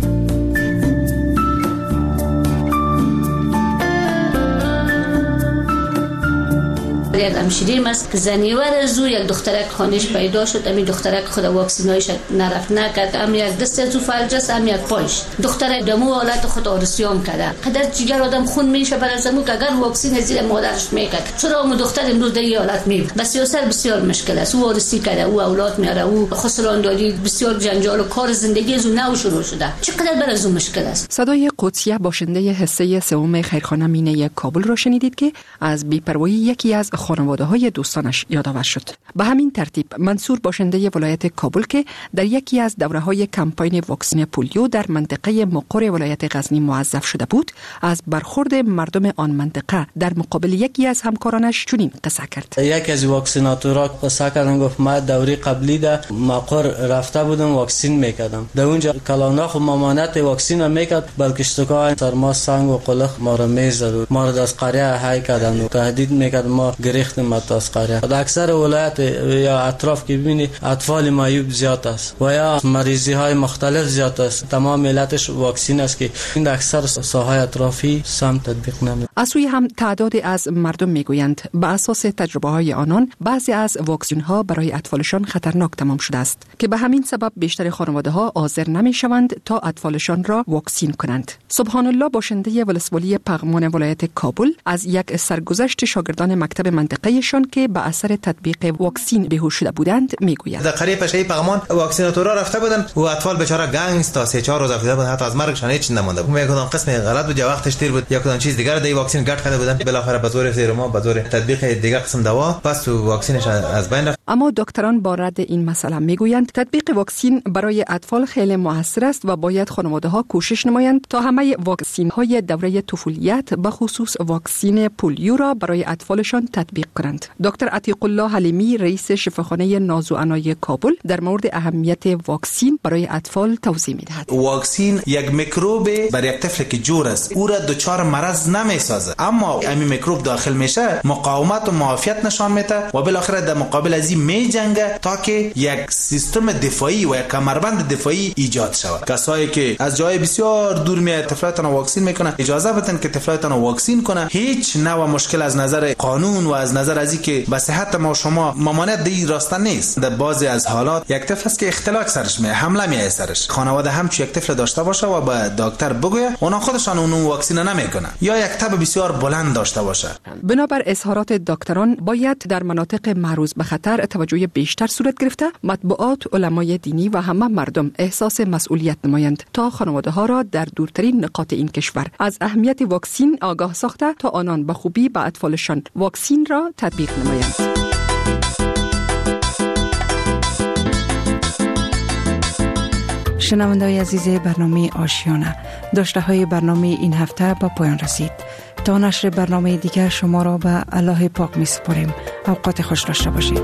یک همشیریم است که زنیور زو یک دخترک خانش پیدا شد، امی دخترک خود واکسینایش نرفت نکرد، ام یک دست از او فلج است، ام یک پایش. دخترک دمو حالت خود آرسیام کرده. قدر جگر آدم خون میشه بر از امو که اگر واکسین زیر مادرش میکرد، چرا اون دختر امروز در این حالت می؟ بسیار بسیار مشکل است. او آرسی کرده، او اولاد میاره، او خسران دادی، بسیار جنجال و کار زندگی از اون نو شروع شده. چقدر بر از اون مشکل است. صدای قدسیه باشنده حصه سوم خیرخانه مینه کابل را شنیدید که از بی‌پروایی یکی از خانواده های دوستانش یادآور شد. به همین ترتیب منصور باشنده ولایت کابل که در یکی از دوره های کمپاین واکسین پولیو در منطقه مقر ولایت غزنی موظف شده بود، از برخورد مردم آن منطقه در مقابل یکی از همکارانش چنین قصه کرد. یکی از واکسیناتورها قصه کردن، گفت ما دوره قبلی ده مقر رفته بودم واکسین میکردم. در اونجا کلانا خو ممانعت واکسین میکرد، بلکه اشتکای سرما سنگ و قلخ ما را میزد، ما را از قریه های کردن و تهدید میکرد ما گریختیم از قریه. در اکثر ولایت یا اطراف که ببینی اطفال معیوب زیاد است و یا مریضی های مختلف زیاد است. تمام علتش واکسین است که این اکثر ساحه اطرافی سم تطبیق نمی. از سوی هم تعدادی از مردم میگویند به اساس تجربه های آنان بعضی از واکسین ها برای اطفالشان خطرناک تمام شده است که به همین سبب بیشتر خانواده ها حاضر نمی شوند تا اطفالشان را واکسین کنند. سبحان الله باشنده ولسوالی پغمان ولایت کابل از یک سرگذشت شاگردان مکتب منطقه شان که به اثر تطبیق واکسین بیهوش شده بودند میگوید. در قریه پشه پغمان واکسیناتورها رفته بودن و اطفال بیچاره گنگس تا سه چهار روز افتاده بودن، حتی از مرگشان هیچ نمونده بود. یک کدام قسم غلط بود یا وقتش دیر بود یا کدام چیز دیگر دی واکسین گرد کرده بودن، بالاخره به زور سیروما به زور تطبیق دیگر قسم دوا پس تو واکسینش از بین رفت. اما دکتران با رد این مسئله میگویند تطبیق واکسین برای اطفال خیلی موثر است و باید خانواده‌ها کوشش نمایند تا همه واکسین‌های دوره طفولیت به خصوص واکسین پولیو را برای اطفالشان تطبیق کنند. دکتر عتیق الله حلیمی رئیس شفاخانه نازوعنای کابل در مورد اهمیت واکسین برای اطفال توضیح می‌دهد. واکسین یک میکروب برای یک طفل که جور است او را دچار مرض نمیسازه، اما این میکروب داخل میشه مقاومت و معافیت نشان میده و بالاخره در مقابل از این میجنگه تا که یک سیستم دفاعی و یک کمربند دفاعی ایجاد شود. کسایی که از جای بسیار دور میاد طفلاتون واکسین میکنه اجازه بدن که طفلاتون واکسین کنه. هیچ نوع مشکل از نظر قانون و از نظر از اینکه به صحت ما شما ممانعت دی راسته نیست. در بعضی از حالات یک طفل است که اختلاج سرش میه، حمله میه سرش، خانواده هم چون یک طفل داشته باشه و به دکتر بگویه اونا خودشان اون واکسین نمیکنه یا یک تب بسیار بلند داشته باشه. بنابر اظهارات دکتران باید در مناطق معرض به خطر توجه بیشتر صورت گرفته، مطبوعات، علمای دینی و همه مردم احساس مسئولیت نمایند تا خانواده ها را در دورترین نقاط این کشور از اهمیت واکسین آگاه ساخته تا آنان به خوبی به اطفالشان واکسین را تطبیق نمایند. شنونده‌های عزیز برنامه آشیانه، داشته های برنامه این هفته با پایان رسید. تا نشر برنامه دیگر شما را به الله پاک می سپاریم. اوقات خوش داشته باشید.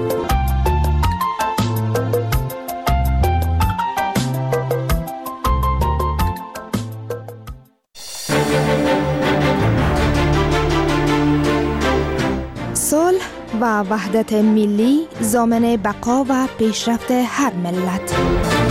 صلح و وحدت ملی ضامن بقا و پیشرفت هر ملت.